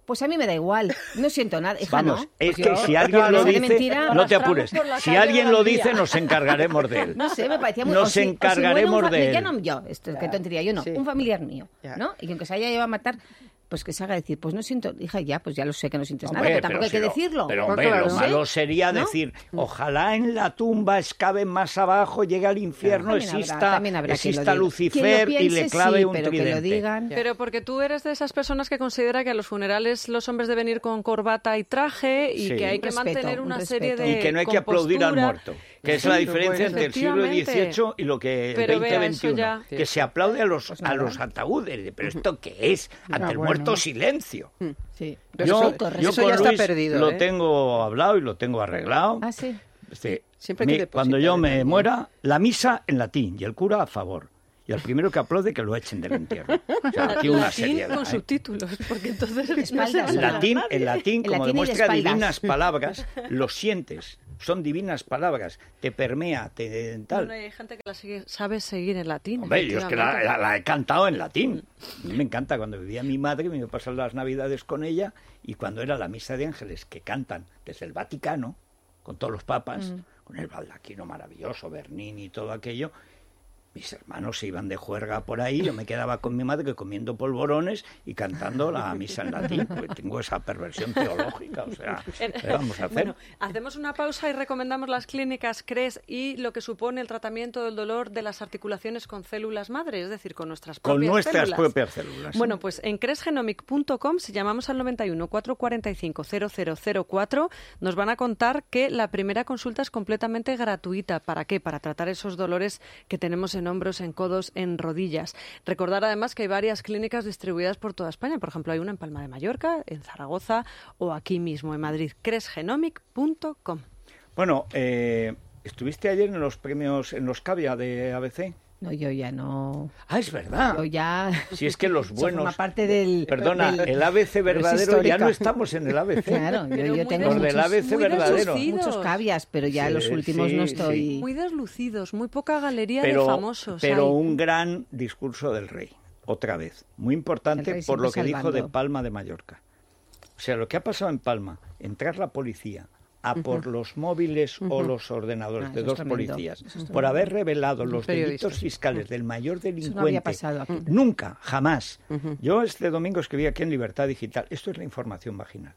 Speaker 6: Pues a mí me da igual, no siento nada. Hija,
Speaker 4: Vamos,
Speaker 6: ¿no?
Speaker 4: es
Speaker 6: Pues
Speaker 4: que
Speaker 6: yo,
Speaker 4: si alguien
Speaker 6: claro,
Speaker 4: lo
Speaker 6: de
Speaker 4: dice,
Speaker 6: mentira,
Speaker 4: no te apures.
Speaker 7: por la
Speaker 4: Si
Speaker 7: calle
Speaker 4: alguien
Speaker 7: de
Speaker 4: lo
Speaker 7: Gandía.
Speaker 4: dice, nos encargaremos de él.
Speaker 6: No sé, me parecía muy...
Speaker 4: Nos
Speaker 6: o si- o si
Speaker 4: encargaremos
Speaker 6: muere un fa-
Speaker 4: de él.
Speaker 6: Ya no yo, esto, qué tontería, yo no,
Speaker 8: Sí.
Speaker 6: un familiar mío,
Speaker 8: Ya.
Speaker 6: ¿no? Y aunque se haya llevado a matar, pues que se haga decir, pues no siento, hija, ya, pues ya lo sé que no sientes nada,
Speaker 4: Hombre,
Speaker 6: pero tampoco hay
Speaker 4: si
Speaker 6: que
Speaker 4: lo-
Speaker 6: decirlo.
Speaker 4: Pero
Speaker 6: Pues
Speaker 4: hombre,
Speaker 6: claro,
Speaker 4: lo
Speaker 6: ¿sí?
Speaker 4: malo sería
Speaker 6: ¿No?
Speaker 4: decir, ojalá en la tumba excaven más abajo, llegue al infierno,
Speaker 6: También habrá-
Speaker 4: exista,
Speaker 6: también habrá quien lo
Speaker 4: exista
Speaker 6: diga.
Speaker 4: Lucifer
Speaker 6: Quien lo
Speaker 4: y le
Speaker 6: piense,
Speaker 4: clave
Speaker 6: sí,
Speaker 4: un
Speaker 6: pero que lo
Speaker 4: tridente.
Speaker 6: digan.
Speaker 7: Pero porque tú eres de esas personas que considera que a los funerales los hombres deben ir con corbata y traje y
Speaker 4: Sí.
Speaker 7: que hay que
Speaker 6: Respeto,
Speaker 7: mantener
Speaker 6: un
Speaker 7: una
Speaker 6: respeto.
Speaker 7: serie de
Speaker 4: Y que no hay que aplaudir al
Speaker 7: compostura.
Speaker 4: muerto, que es la
Speaker 7: Sí,
Speaker 4: diferencia
Speaker 7: bueno,
Speaker 4: entre el siglo
Speaker 7: efectivamente.
Speaker 4: dieciocho y lo que el
Speaker 7: Pero
Speaker 4: veinte
Speaker 7: vea, eso
Speaker 4: veintiuno,
Speaker 7: ya-
Speaker 4: que se aplaude a los,
Speaker 6: Pues
Speaker 4: a
Speaker 6: nada.
Speaker 4: los ataúdes. ¿Pero esto qué es? Ante
Speaker 5: Ah,
Speaker 4: el
Speaker 5: bueno.
Speaker 4: muerto, silencio.
Speaker 6: Sí.
Speaker 4: Yo,
Speaker 6: Respeto,
Speaker 4: yo
Speaker 6: respeto.
Speaker 8: Eso
Speaker 4: con
Speaker 8: ya está
Speaker 4: Luis
Speaker 8: perdido,
Speaker 4: lo
Speaker 8: ¿eh?
Speaker 4: tengo hablado y lo tengo arreglado.
Speaker 6: Ah, sí.
Speaker 4: Este,
Speaker 8: Siempre hay que
Speaker 4: mi-
Speaker 8: depositar
Speaker 4: cuando yo me
Speaker 8: también.
Speaker 4: muera, la misa en latín y el cura a favor. Y al primero que aplaude que lo echen del entierro. O sea, aquí una
Speaker 7: Latín
Speaker 4: seriedad.
Speaker 7: con
Speaker 4: ¿eh?
Speaker 7: subtítulos, porque entonces no se
Speaker 6: Espaldas,
Speaker 7: va a
Speaker 4: En
Speaker 6: Espalda.
Speaker 4: latín, en latín,
Speaker 6: En
Speaker 4: como
Speaker 6: latín y de
Speaker 4: demuestra
Speaker 6: espaldas.
Speaker 4: divinas palabras, lo sientes. Son divinas palabras. Te permea, te tal.
Speaker 7: Bueno, hay gente que la sigue- sabe seguir en latín.
Speaker 4: Hombre, yo es que la,
Speaker 7: efectivamente.
Speaker 4: la- la he cantado en latín. A mí me encanta cuando vivía mi madre, me iba a pasar las navidades con ella, y cuando era la misa de ángeles, que cantan desde el Vaticano, con todos los papas, con el baldaquino maravilloso, Bernini y todo aquello, mis hermanos se iban de juerga por ahí, yo me quedaba con mi madre comiendo polvorones y cantando la misa en latín, porque tengo esa perversión teológica, o sea, ¿qué vamos a hacer?
Speaker 7: Bueno, hacemos una pausa y recomendamos las clínicas C R E S y lo que supone el tratamiento del dolor de las articulaciones con células madre, es decir, con nuestras
Speaker 4: Con
Speaker 7: propias
Speaker 4: nuestras
Speaker 7: células.
Speaker 4: propias células.
Speaker 7: Bueno, pues en cresgenomic punto com, si llamamos al noventa y uno, cuatrocientos cuarenta y cinco, cero cero cero cuatro, nos van a contar que la primera consulta es completamente gratuita. ¿Para qué? Para tratar esos dolores que tenemos en hombros, en codos, en rodillas. Recordar además que hay varias clínicas distribuidas por toda España. Por ejemplo, hay una en Palma de Mallorca, en Zaragoza o aquí mismo en Madrid. cresgenomic punto com.
Speaker 4: Bueno, eh, ¿estuviste ayer en los premios, en los Cavia de A B C?
Speaker 6: No, yo ya no...
Speaker 4: Ah, es verdad.
Speaker 6: Yo ya...
Speaker 4: Si es que los
Speaker 6: Eso
Speaker 4: buenos...
Speaker 6: forma parte del...
Speaker 4: Perdona,
Speaker 6: del-
Speaker 4: el A B C
Speaker 6: pero es
Speaker 4: verdadero ya
Speaker 6: histórica.
Speaker 4: no estamos en el A B C.
Speaker 6: Claro, yo,
Speaker 7: Pero
Speaker 6: yo
Speaker 7: muy
Speaker 6: tengo
Speaker 4: Los
Speaker 6: muchos,
Speaker 4: del A B C
Speaker 7: muy
Speaker 4: verdadero.
Speaker 7: deslucidos.
Speaker 6: muchos cavias, pero ya
Speaker 4: Sí,
Speaker 6: los últimos
Speaker 4: sí,
Speaker 6: no
Speaker 4: sí.
Speaker 6: estoy...
Speaker 7: Muy deslucidos, muy poca galería
Speaker 4: Pero,
Speaker 7: de famosos.
Speaker 4: pero
Speaker 7: hay.
Speaker 4: un gran discurso del rey, otra vez. Muy
Speaker 6: El
Speaker 4: importante
Speaker 6: rey
Speaker 4: por lo que
Speaker 6: siempre
Speaker 4: dijo de
Speaker 6: salvando.
Speaker 4: Palma de Mallorca. O sea, lo que ha pasado en Palma, entrar la policía a por los móviles o los ordenadores
Speaker 6: Ah,
Speaker 4: de
Speaker 6: eso es
Speaker 4: dos
Speaker 6: tremendo,
Speaker 4: policías,
Speaker 6: eso es
Speaker 4: por
Speaker 6: tremendo.
Speaker 4: haber revelado los
Speaker 8: periodistas.
Speaker 4: delitos fiscales del mayor
Speaker 6: Eso
Speaker 4: delincuente.
Speaker 6: no había pasado aquí.
Speaker 4: Nunca, jamás. Yo este domingo escribí aquí en Libertad Digital, esto es la información vaginal.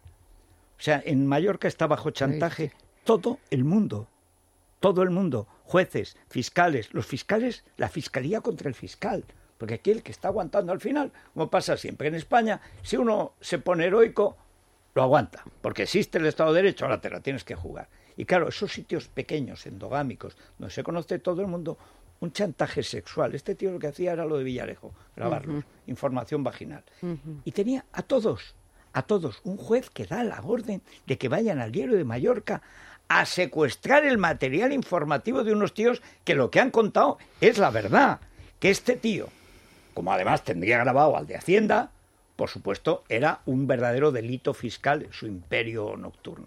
Speaker 4: O sea, en Mallorca está bajo chantaje todo el mundo. Todo el mundo. Jueces, fiscales, los fiscales, la fiscalía contra el fiscal. Porque aquí el que está aguantando al final, como pasa siempre en España, si uno se pone heroico, lo aguanta. Porque existe el Estado de Derecho, ahora te la tienes que jugar. Y claro, esos sitios pequeños, endogámicos, donde se conoce todo el mundo, un chantaje sexual. Este tío lo que hacía era lo de Villarejo, grabarlos, información vaginal. Y tenía a todos, a todos, un juez que da la orden de que vayan al Diario de Mallorca a secuestrar el material informativo de unos tíos que lo que han contado es la verdad. Que este tío, como además tendría grabado al de Hacienda, por supuesto, era un verdadero delito fiscal, su imperio nocturno.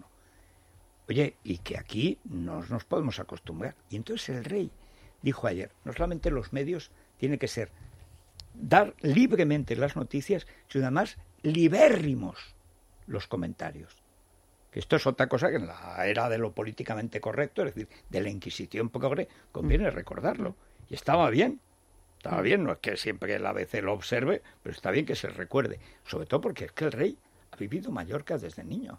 Speaker 4: Oye, y que aquí no nos podemos acostumbrar. Y entonces el rey dijo ayer, no solamente los medios tienen que ser dar libremente las noticias, sino además libérrimos los comentarios. Que esto es otra cosa que en la era de lo políticamente correcto, es decir, de la Inquisición progre, conviene recordarlo. Y estaba bien, estaba bien, no es que siempre el A B C lo observe, pero está bien que se recuerde, sobre todo porque es que el rey ha vivido Mallorca desde niño.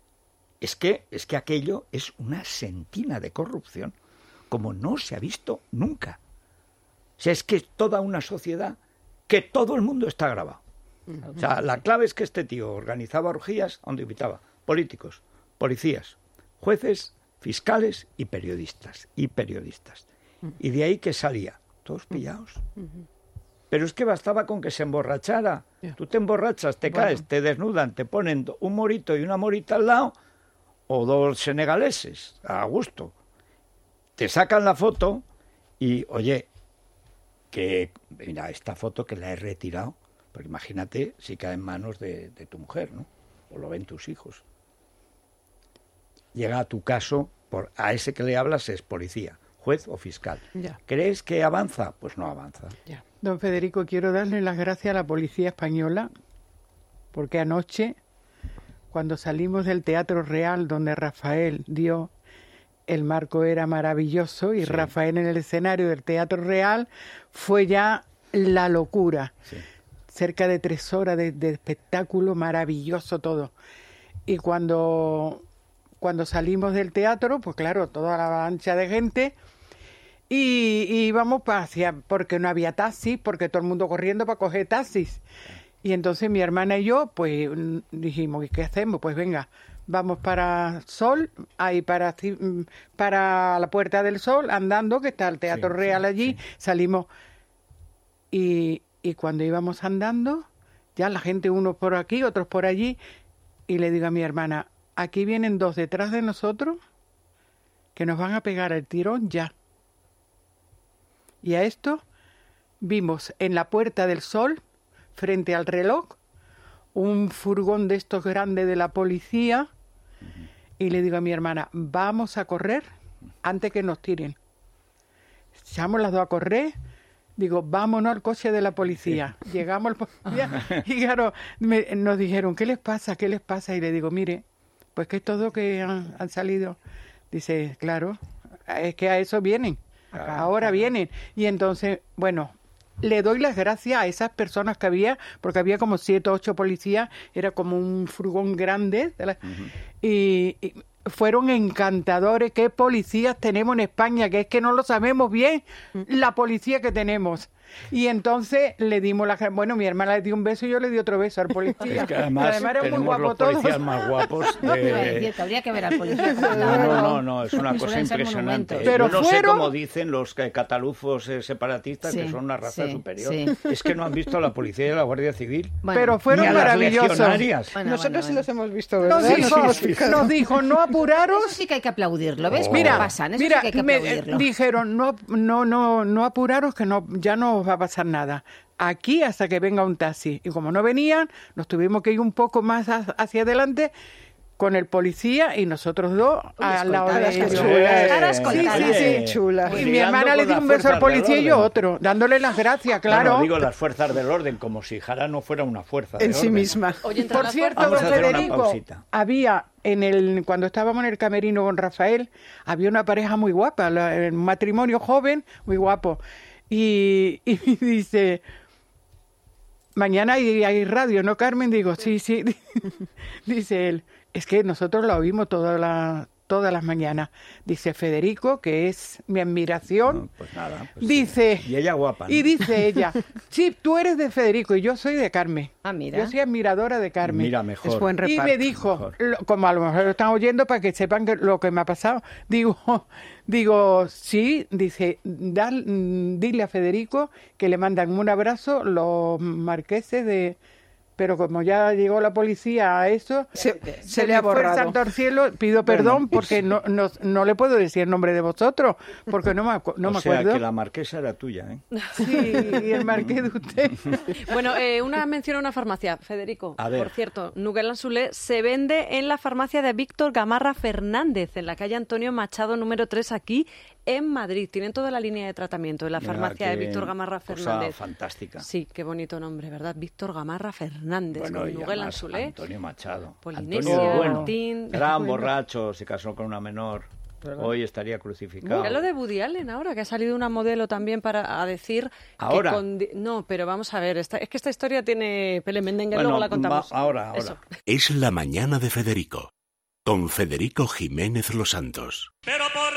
Speaker 4: Es que, es que aquello es una sentina de corrupción como no se ha visto nunca. O sea, es que es toda una sociedad que todo el mundo está grabado. O sea, la clave es que este tío organizaba orgías donde invitaba políticos, policías, jueces, fiscales y periodistas. Y periodistas. Y de ahí que salía, todos pillados. Pero es que bastaba con que se emborrachara. Tú te emborrachas, te
Speaker 8: Bueno.
Speaker 4: caes, te desnudan, te ponen un morito y una morita al lado, o dos senegaleses, a gusto. Te sacan la foto y, oye, que mira, esta foto que la he retirado, porque imagínate si cae en manos de, de tu mujer, ¿no? O lo ven tus hijos. Llega a tu caso, por, a ese que le hablas es policía, juez o fiscal.
Speaker 8: Ya.
Speaker 4: ¿Crees que avanza? Pues no avanza.
Speaker 8: Ya.
Speaker 5: Don Federico, quiero darle las gracias a la policía española porque anoche cuando salimos del Teatro Real, donde Rafael dio, el marco era maravilloso, y sí. Rafael en el escenario del Teatro Real fue ya la locura. Sí. Cerca de tres horas de, de espectáculo, maravilloso todo. Y cuando, cuando salimos del teatro, pues claro, toda la avalancha de gente, y, y íbamos hacia, porque no había taxis, porque todo el mundo corriendo para coger taxis. Y entonces mi hermana y yo, pues dijimos, ¿y qué hacemos? Pues venga, vamos para Sol, ahí para, para la Puerta del Sol, andando, que está el Teatro sí, Real allí, sí. Salimos. Y, y cuando íbamos andando, ya la gente, unos por aquí, otros por allí, y le digo a mi hermana, aquí vienen dos detrás de nosotros que nos van a pegar el tirón ya. Y a esto vimos en la Puerta del Sol, frente al reloj, un furgón de estos grandes de la policía, uh-huh. Y le digo a mi hermana, vamos a correr antes que nos tiren. Echamos las dos a correr, digo, vámonos al coche de la policía. Sí. Llegamos al policía y claro, me, nos dijeron, ¿qué les pasa? ¿Qué les pasa? Y le digo, mire, pues que estos dos que han, han salido, dice, claro, es que a eso vienen, claro, ahora claro. vienen. Y entonces, bueno, le doy las gracias a esas personas que había, porque había como siete o ocho policías, era como un furgón grande, de la, uh-huh. y, y fueron encantadores. ¿Qué policías tenemos en España? Que es que no lo sabemos bien, la policía que tenemos. Y entonces le dimos la... Bueno, mi hermana le dio un beso y yo le di otro beso al policía. Es
Speaker 4: que además, además era muy guapo los policías todos. Más guapos. De...
Speaker 6: decir, que habría que ver al policía.
Speaker 4: No, no, no, no, es una cosa impresionante. Pero yo no fueron... sé cómo dicen los catalufos eh, separatistas, sí, que son una raza sí, superior. Sí. Es que no han visto a la policía y a la Guardia Civil.
Speaker 5: Bueno, pero fueron maravillosos.
Speaker 8: Bueno,
Speaker 5: Nosotros
Speaker 8: bueno,
Speaker 5: sí
Speaker 8: bueno.
Speaker 5: los hemos visto, ¿verdad? Nos dijo, sí, sí. nos dijo no apuraros.
Speaker 6: Eso sí que hay que aplaudirlo, ¿ves?
Speaker 5: Oh. Mira,
Speaker 6: pasan, eso
Speaker 5: mira
Speaker 6: sí que hay que aplaudirlo.
Speaker 5: Me, dijeron, no, no, no, no apuraros, que no, ya no os va a pasar nada. Aquí hasta que venga un taxi. Y como no venían, nos tuvimos que ir un poco más a, hacia adelante con el policía y nosotros dos al lado de ellos. Sí, sí, sí, chula. Y mi hermana le dio un beso al policía y yo otro, dándole las gracias, claro.
Speaker 4: Bueno, digo las fuerzas del orden, como si Jara no fuera una fuerza de
Speaker 5: en sí
Speaker 4: orden.
Speaker 5: misma. Oye, por cierto, don Federico, había en el cuando estábamos en el camerino con Rafael, había una pareja muy guapa, un matrimonio joven, muy guapo. Y, y dice, mañana hay, hay radio, ¿no, Carmen? Digo, sí, sí. Dice él, es que nosotros la oímos toda la, todas las mañanas. Dice Federico, que es mi admiración.
Speaker 4: No, pues nada. Pues
Speaker 5: dice,
Speaker 4: sí. Y ella guapa, ¿no?
Speaker 5: Y dice ella, sí, tú eres de Federico y yo soy de Carmen.
Speaker 6: Ah, mira.
Speaker 5: Yo soy admiradora de Carmen.
Speaker 4: Mira, mejor.
Speaker 8: Es buen reparto.
Speaker 5: Y me dijo, lo, como a lo mejor lo están oyendo para que sepan que, lo que me ha pasado. Digo, digo, sí, dice, dal, dile a Federico que le mandan un abrazo los marqueses de... Pero como ya llegó la policía a eso,
Speaker 8: se, se,
Speaker 5: se
Speaker 8: le ha borrado.
Speaker 5: Fue el santo al cielo, pido perdón bueno, porque no, no, no le puedo decir el nombre de vosotros, porque no me, no
Speaker 4: o
Speaker 5: me
Speaker 4: sea,
Speaker 5: acuerdo.
Speaker 4: Que la marquesa era tuya, ¿eh?
Speaker 5: Sí, y el marqués de usted.
Speaker 7: Bueno, eh, una mención a una farmacia, Federico.
Speaker 4: A ver.
Speaker 7: Por cierto, Nuguel Anzulé se vende en la farmacia de Víctor Gamarra Fernández, en la calle Antonio Machado número tres, aquí en Madrid. Tienen toda la línea de tratamiento en la farmacia de Víctor Gamarra Fernández.
Speaker 4: Fantástica.
Speaker 7: Sí, qué bonito nombre, ¿verdad? Víctor Gamarra Fernández,
Speaker 4: bueno,
Speaker 7: con Nuguel Anzulé.
Speaker 4: Antonio Machado.
Speaker 7: Polinesia,
Speaker 4: Antonio, bueno,
Speaker 7: Martín.
Speaker 4: Gran
Speaker 7: bueno.
Speaker 4: borracho, se casó con una menor. ¿Verdad? Hoy estaría crucificado.
Speaker 7: Mira lo de Woody Allen ahora, que ha salido una modelo también para a decir...
Speaker 4: ¿Ahora?
Speaker 7: Que con... No, pero vamos a ver, esta... es que esta historia tiene pelemendengue, bueno, luego la contamos.
Speaker 4: Va, ahora, ahora.
Speaker 7: Eso.
Speaker 2: Es la mañana de Federico, con Federico Jiménez Los Santos.
Speaker 9: Pero ¿por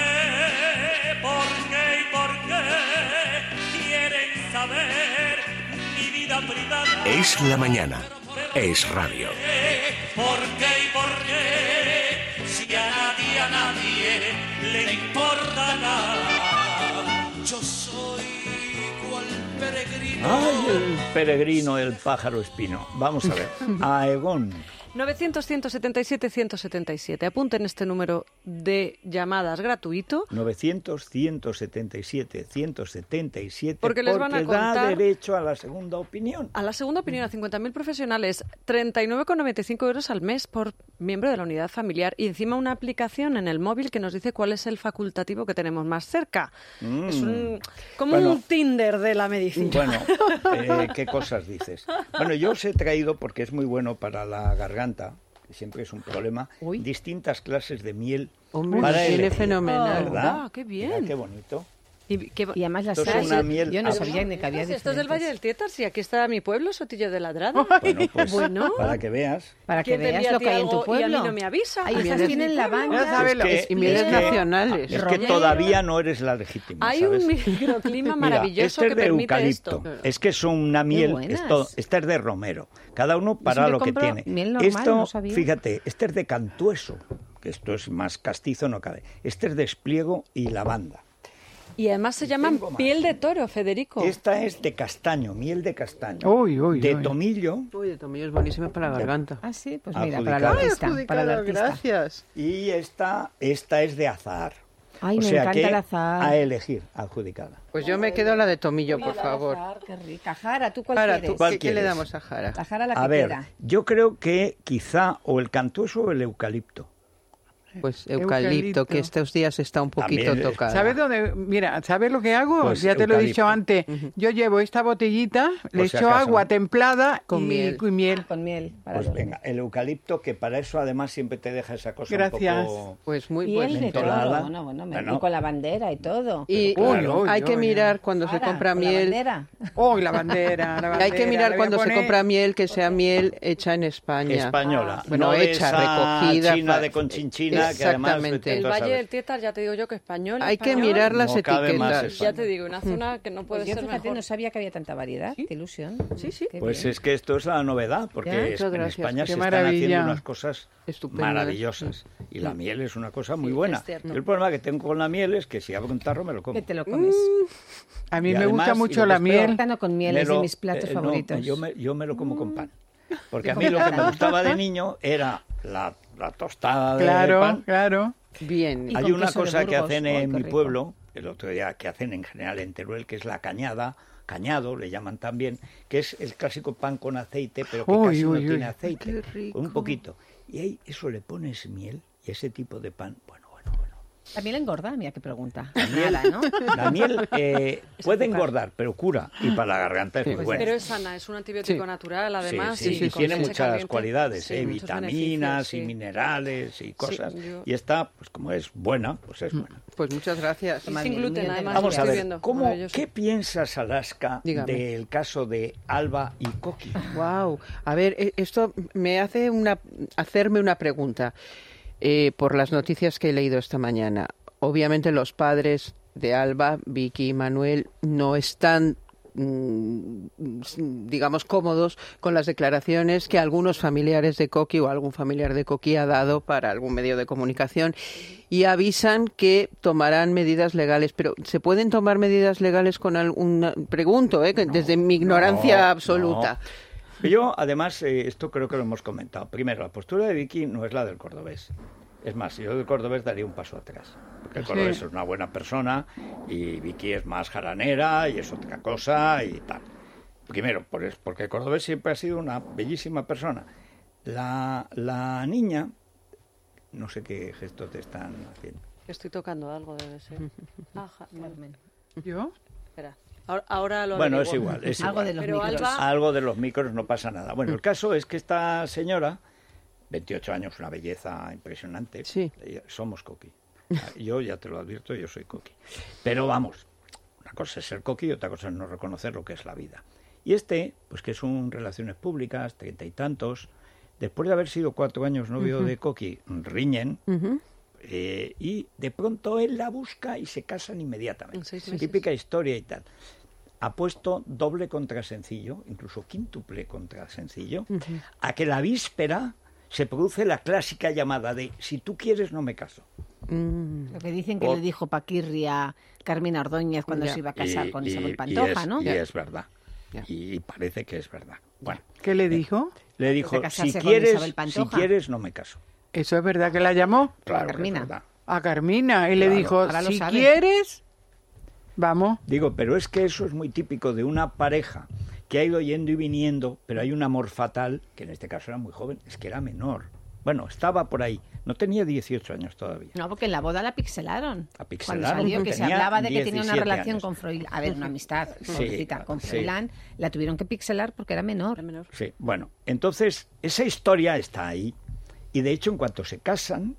Speaker 9: qué? ¿Por qué y por qué quieren saber mi vida privada?
Speaker 2: Es la mañana, es radio.
Speaker 9: ¿Por qué y por qué? Si a nadie, a nadie le importa nada. Yo soy cual peregrino.
Speaker 4: Ay, el peregrino, el pájaro espino. Vamos a ver. Aegón.
Speaker 7: novecientos, ciento setenta y siete, ciento setenta y siete. Apunten este número de llamadas gratuito.
Speaker 4: novecientos, ciento setenta y siete, ciento setenta y siete.
Speaker 7: Porque les van a contar...
Speaker 4: da derecho a la segunda opinión.
Speaker 7: A la segunda opinión, a cincuenta mil profesionales. treinta y nueve con noventa y cinco euros al mes por miembro de la unidad familiar. Y encima una aplicación en el móvil que nos dice cuál es el facultativo que tenemos más cerca. Mm. Es un, como bueno, un Tinder de la medicina.
Speaker 4: Bueno, eh, ¿qué cosas dices? Bueno, yo os he traído, porque es muy bueno para la garganta, que siempre es un problema,
Speaker 6: Uy.
Speaker 4: distintas clases de miel
Speaker 8: Hombre,
Speaker 4: para
Speaker 8: viene
Speaker 4: elegir,
Speaker 8: fenomenal.
Speaker 4: ¿verdad?
Speaker 7: Ah, qué bien.
Speaker 4: Mira qué bonito.
Speaker 7: Y, qué-
Speaker 6: Y además las
Speaker 4: Esto es
Speaker 6: sales,
Speaker 4: una miel
Speaker 6: yo no
Speaker 4: absoluta.
Speaker 6: sabía ni que había
Speaker 7: Esto es del Valle del
Speaker 6: diferentes.
Speaker 7: Tietar, sí, aquí está mi pueblo, Sotillo de Ladrada.
Speaker 4: Bueno, pues
Speaker 7: Bueno.
Speaker 4: para que veas.
Speaker 6: Para que
Speaker 7: ¿Quién te
Speaker 6: veas
Speaker 7: envía
Speaker 6: lo
Speaker 7: a ti
Speaker 6: que hay en
Speaker 7: algo
Speaker 6: tu pueblo.
Speaker 7: y a mí no me avisa?
Speaker 6: Ahí
Speaker 7: Y
Speaker 6: esas
Speaker 7: vienes
Speaker 6: tienen
Speaker 7: mi pueblo.
Speaker 6: lavanda.
Speaker 5: Ya sabes lo-
Speaker 4: Es que-
Speaker 8: Y mieles
Speaker 4: es que-
Speaker 8: nacionales.
Speaker 4: Es que
Speaker 6: Romero.
Speaker 4: todavía no eres la legítima,
Speaker 7: Hay
Speaker 4: ¿sabes?
Speaker 7: un microclima
Speaker 4: Mira,
Speaker 7: maravilloso
Speaker 4: este es
Speaker 7: que
Speaker 4: de
Speaker 7: permite
Speaker 4: eucalipto.
Speaker 7: esto.
Speaker 4: Es que es una miel,
Speaker 6: buenas.
Speaker 4: esto, esta es de romero. Cada uno para
Speaker 6: siempre
Speaker 4: lo que
Speaker 6: compro
Speaker 4: tiene.
Speaker 6: miel normal,
Speaker 4: esto,
Speaker 6: no sabía.
Speaker 4: fíjate, este es de cantueso, que esto es más castizo, no cabe. Este es de espliego y lavanda.
Speaker 7: Y además se llaman
Speaker 4: Tengo más.
Speaker 7: piel de toro, Federico.
Speaker 4: Esta es de castaño, miel de castaño.
Speaker 5: Uy, uy,
Speaker 4: de
Speaker 5: uy.
Speaker 4: tomillo
Speaker 8: Uy, el tomillo es buenísimo para la garganta.
Speaker 6: Ah, sí, pues
Speaker 4: Adjudicado.
Speaker 6: mira, para la
Speaker 4: Ay,
Speaker 6: artista. Para la artista.
Speaker 8: gracias.
Speaker 4: y esta, esta es de azahar.
Speaker 6: Ay,
Speaker 4: o
Speaker 6: me
Speaker 4: sea
Speaker 6: encanta
Speaker 4: que
Speaker 6: el azahar.
Speaker 4: a elegir, adjudicada.
Speaker 8: Pues yo me quedo la de tomillo, por favor.
Speaker 6: Qué rica. Jara, ¿tú cuál
Speaker 8: Jara,
Speaker 6: quieres?
Speaker 8: ¿tú
Speaker 4: ¿Cuál
Speaker 8: qué, qué le
Speaker 4: quieres?
Speaker 8: damos a Jara?
Speaker 6: La Jara la que
Speaker 4: A ver,
Speaker 6: quiera.
Speaker 4: yo creo que quizá o el cantueso o el eucalipto.
Speaker 8: Pues eucalipto,
Speaker 5: Eucalipto.
Speaker 8: que estos días está un poquito
Speaker 4: También, eh,
Speaker 8: tocada.
Speaker 5: ¿Sabes dónde? Mira, ¿sabes lo que hago?
Speaker 4: Pues
Speaker 5: ya te lo he dicho
Speaker 4: eucalipto.
Speaker 5: antes. Yo llevo esta botellita, le
Speaker 4: Por si
Speaker 5: echo
Speaker 4: acaso.
Speaker 5: agua templada
Speaker 8: Con
Speaker 5: y,
Speaker 8: miel.
Speaker 5: y miel.
Speaker 6: Con miel. Para
Speaker 4: Pues
Speaker 6: dormir.
Speaker 4: venga, el eucalipto, que para eso además siempre te deja esa cosa
Speaker 5: Gracias.
Speaker 4: un poco...
Speaker 8: Pues muy
Speaker 6: Miel de
Speaker 8: bonito.
Speaker 4: mentolada.
Speaker 6: toro. Bueno, bueno, me
Speaker 4: Bueno.
Speaker 6: y con la bandera y todo.
Speaker 8: Y
Speaker 4: Pero
Speaker 8: uy,
Speaker 4: claro.
Speaker 8: hay que
Speaker 5: Uy,
Speaker 8: mirar cuando se
Speaker 6: Jara,
Speaker 8: compra
Speaker 6: con la
Speaker 8: miel.
Speaker 6: bandera.
Speaker 5: ¡Oh, la bandera! La bandera.
Speaker 8: Hay que mirar
Speaker 5: Le voy a
Speaker 8: cuando se
Speaker 5: poner-
Speaker 8: compra miel que sea miel hecha en España.
Speaker 4: Española.
Speaker 8: Bueno,
Speaker 4: no de
Speaker 8: hecha,
Speaker 4: esa
Speaker 8: recogida.
Speaker 4: China
Speaker 8: fa-
Speaker 4: de Conchinchina, que además...
Speaker 8: Exactamente.
Speaker 7: El
Speaker 4: tú
Speaker 7: Valle
Speaker 4: sabes.
Speaker 7: del Tietar, ya te digo yo que español.
Speaker 8: Hay que
Speaker 7: español,
Speaker 8: mirar las
Speaker 4: No cabe más
Speaker 8: etiquetas.
Speaker 4: eso.
Speaker 7: Ya te digo, una zona que no puede
Speaker 6: Pues yo
Speaker 7: ser
Speaker 6: fíjate,
Speaker 7: mejor.
Speaker 6: no sabía que había tanta variedad. Qué ilusión.
Speaker 7: Sí, sí.
Speaker 6: Qué
Speaker 4: Pues
Speaker 6: bien.
Speaker 4: es que esto es la novedad, porque
Speaker 6: Ya,
Speaker 4: es-
Speaker 8: muchas
Speaker 4: en
Speaker 8: gracias.
Speaker 4: España
Speaker 5: Qué
Speaker 4: se están
Speaker 5: maravilla.
Speaker 4: haciendo unas cosas
Speaker 8: Estupendas.
Speaker 4: maravillosas. Y la miel es una cosa muy buena.
Speaker 7: es cierto.
Speaker 4: Yo el problema que tengo con la miel es que si abro un tarro me lo como.
Speaker 6: Que te lo comes.
Speaker 5: A mí
Speaker 4: Y
Speaker 5: me
Speaker 4: además,
Speaker 5: gusta
Speaker 4: y
Speaker 5: mucho
Speaker 4: lo que
Speaker 5: la
Speaker 4: es peor,
Speaker 5: miel.
Speaker 6: Plátano con miel
Speaker 4: Me
Speaker 6: es de
Speaker 4: lo-
Speaker 6: mis platos
Speaker 4: eh, no,
Speaker 6: favoritos.
Speaker 4: yo, me, yo me lo como con pan. Porque a mí lo que me gustaba de niño era la, la tostada de
Speaker 5: Claro,
Speaker 4: pan.
Speaker 5: claro.
Speaker 8: Bien.
Speaker 6: Y
Speaker 4: Hay
Speaker 6: con
Speaker 4: una
Speaker 6: queso de
Speaker 4: cosa que
Speaker 6: Burgos.
Speaker 4: hacen
Speaker 6: Oh,
Speaker 4: en
Speaker 6: qué
Speaker 4: mi
Speaker 6: rico.
Speaker 4: pueblo, el otro día que hacen en general en Teruel, que es la cañada, cañado le llaman también, que es el clásico pan con aceite, pero que
Speaker 5: Uy,
Speaker 4: casi
Speaker 5: uy,
Speaker 4: no
Speaker 5: uy.
Speaker 4: tiene aceite,
Speaker 8: Qué rico.
Speaker 4: un poquito. Y ahí eso le pones miel y ese tipo de pan, bueno, bueno, bueno.
Speaker 6: También la engorda, mira qué pregunta.
Speaker 4: miel-
Speaker 6: Nada, ¿no?
Speaker 4: La miel eh, puede
Speaker 6: azúcar.
Speaker 4: engordar, pero cura, y para la garganta es muy buena.
Speaker 7: Pero es sana, es un antibiótico
Speaker 8: Sí.
Speaker 7: natural, además.
Speaker 4: sí, sí,
Speaker 7: y
Speaker 4: y
Speaker 7: con
Speaker 4: tiene
Speaker 7: leche
Speaker 4: muchas
Speaker 7: caliente.
Speaker 4: cualidades,
Speaker 7: Sí,
Speaker 4: eh,
Speaker 7: muchos
Speaker 4: vitaminas
Speaker 7: beneficios,
Speaker 4: y
Speaker 7: sí.
Speaker 4: minerales y cosas.
Speaker 7: yo-
Speaker 4: Y esta, pues como es buena, pues es buena.
Speaker 8: Pues muchas gracias.
Speaker 7: Y
Speaker 6: Toma
Speaker 7: sin
Speaker 6: miel,
Speaker 7: gluten,
Speaker 6: miel de
Speaker 7: además.
Speaker 4: Vamos
Speaker 7: lo
Speaker 4: a
Speaker 7: estoy
Speaker 4: ver,
Speaker 7: viendo.
Speaker 4: ¿cómo,
Speaker 7: Maravilloso.
Speaker 4: ¿qué piensas, Alaska,
Speaker 8: Dígame.
Speaker 4: del caso de Alba y Coqui?
Speaker 8: Wow. A ver, eh, esto me hace una hacerme una pregunta eh, por las noticias que he leído esta mañana. Obviamente los padres de Alba, Vicky y Manuel no están mm, digamos cómodos con las declaraciones que algunos familiares de Coqui o algún familiar de Coqui ha dado para algún medio de comunicación y avisan que tomarán medidas legales, pero ¿se pueden tomar medidas legales con alguna pregunto, eh, que desde mi ignorancia
Speaker 4: no,
Speaker 8: absoluta?
Speaker 4: no. Yo, además, eh, esto creo que lo hemos comentado. Primero, la postura de Vicky no es la del cordobés. Es más, yo del cordobés daría un paso atrás. Porque el
Speaker 5: Sí.
Speaker 4: cordobés es una buena persona y Vicky es más jaranera y es otra cosa y tal. Primero, por es- porque el cordobés siempre ha sido una bellísima persona. La, la niña, no sé qué gestos te están haciendo.
Speaker 7: Estoy tocando algo, debe ser. Ajá,
Speaker 6: Carmen.
Speaker 5: ¿Yo?
Speaker 7: espera. Ahora, ahora lo
Speaker 4: Bueno, es
Speaker 7: averiguo.
Speaker 4: igual, es
Speaker 6: Algo
Speaker 4: igual.
Speaker 6: de los
Speaker 7: Pero
Speaker 6: micros.
Speaker 7: Alba-
Speaker 4: Algo de los micros no pasa nada. Bueno, el caso es que esta señora, veintiocho años, una belleza impresionante.
Speaker 8: Sí.
Speaker 4: eh, Somos Coqui. Yo ya te lo advierto, yo soy Coqui. Pero vamos, una cosa es ser Coqui y otra cosa es no reconocer lo que es la vida. Y este, pues que es un relaciones públicas, treinta y tantos, después de haber sido cuatro años novio de Coqui, riñen.
Speaker 8: Ujú.
Speaker 4: Eh, y de pronto él la busca y se casan inmediatamente.
Speaker 7: En seis meses.
Speaker 4: Típica historia y tal. Ha puesto doble contra sencillo, incluso quíntuple contra sencillo, a que la víspera se produce la clásica llamada de si tú quieres no me caso.
Speaker 8: Mm.
Speaker 6: Lo que dicen que
Speaker 4: Por-
Speaker 6: le dijo Paquirri a Carmina Ordóñez cuando
Speaker 8: Ya.
Speaker 6: se iba a casar
Speaker 4: Y-
Speaker 6: con
Speaker 4: y-
Speaker 6: Isabel
Speaker 4: y
Speaker 6: Pantoja,
Speaker 4: es,
Speaker 6: ¿no?
Speaker 4: Y es verdad.
Speaker 8: Ya.
Speaker 4: Y parece que es verdad. Bueno,
Speaker 5: ¿Qué le dijo?
Speaker 4: le dijo,
Speaker 6: de casarse
Speaker 4: si
Speaker 6: con
Speaker 4: quieres,
Speaker 6: Isabel
Speaker 4: si
Speaker 6: Pantoja".
Speaker 4: quieres no me caso.
Speaker 5: ¿Eso es verdad que la llamó?
Speaker 4: Claro, que es
Speaker 6: Carmina.
Speaker 4: verdad.
Speaker 5: A Carmina. Y le
Speaker 4: Claro.
Speaker 5: dijo,
Speaker 6: Ahora lo
Speaker 5: si
Speaker 6: sabe.
Speaker 5: quieres, vamos.
Speaker 4: Digo, pero es que eso es muy típico de una pareja que ha ido yendo y viniendo, pero hay un amor fatal, que en este caso era muy joven, es que era menor. Bueno, estaba por ahí, no tenía dieciocho años todavía.
Speaker 6: No, porque en la boda la pixelaron.
Speaker 4: La
Speaker 6: Cuando
Speaker 4: pixelaron,
Speaker 6: salió que se
Speaker 4: tenía
Speaker 6: hablaba de que tenía una
Speaker 4: diecisiete
Speaker 6: relación
Speaker 4: años.
Speaker 6: con Froilán, a ver, una amistad,
Speaker 4: Sí,
Speaker 6: pobrecita, con
Speaker 4: sí.
Speaker 6: Froilán, la tuvieron que pixelar porque era menor.
Speaker 7: Era menor.
Speaker 4: Sí, bueno, entonces esa historia está ahí Y de hecho, en cuanto se casan,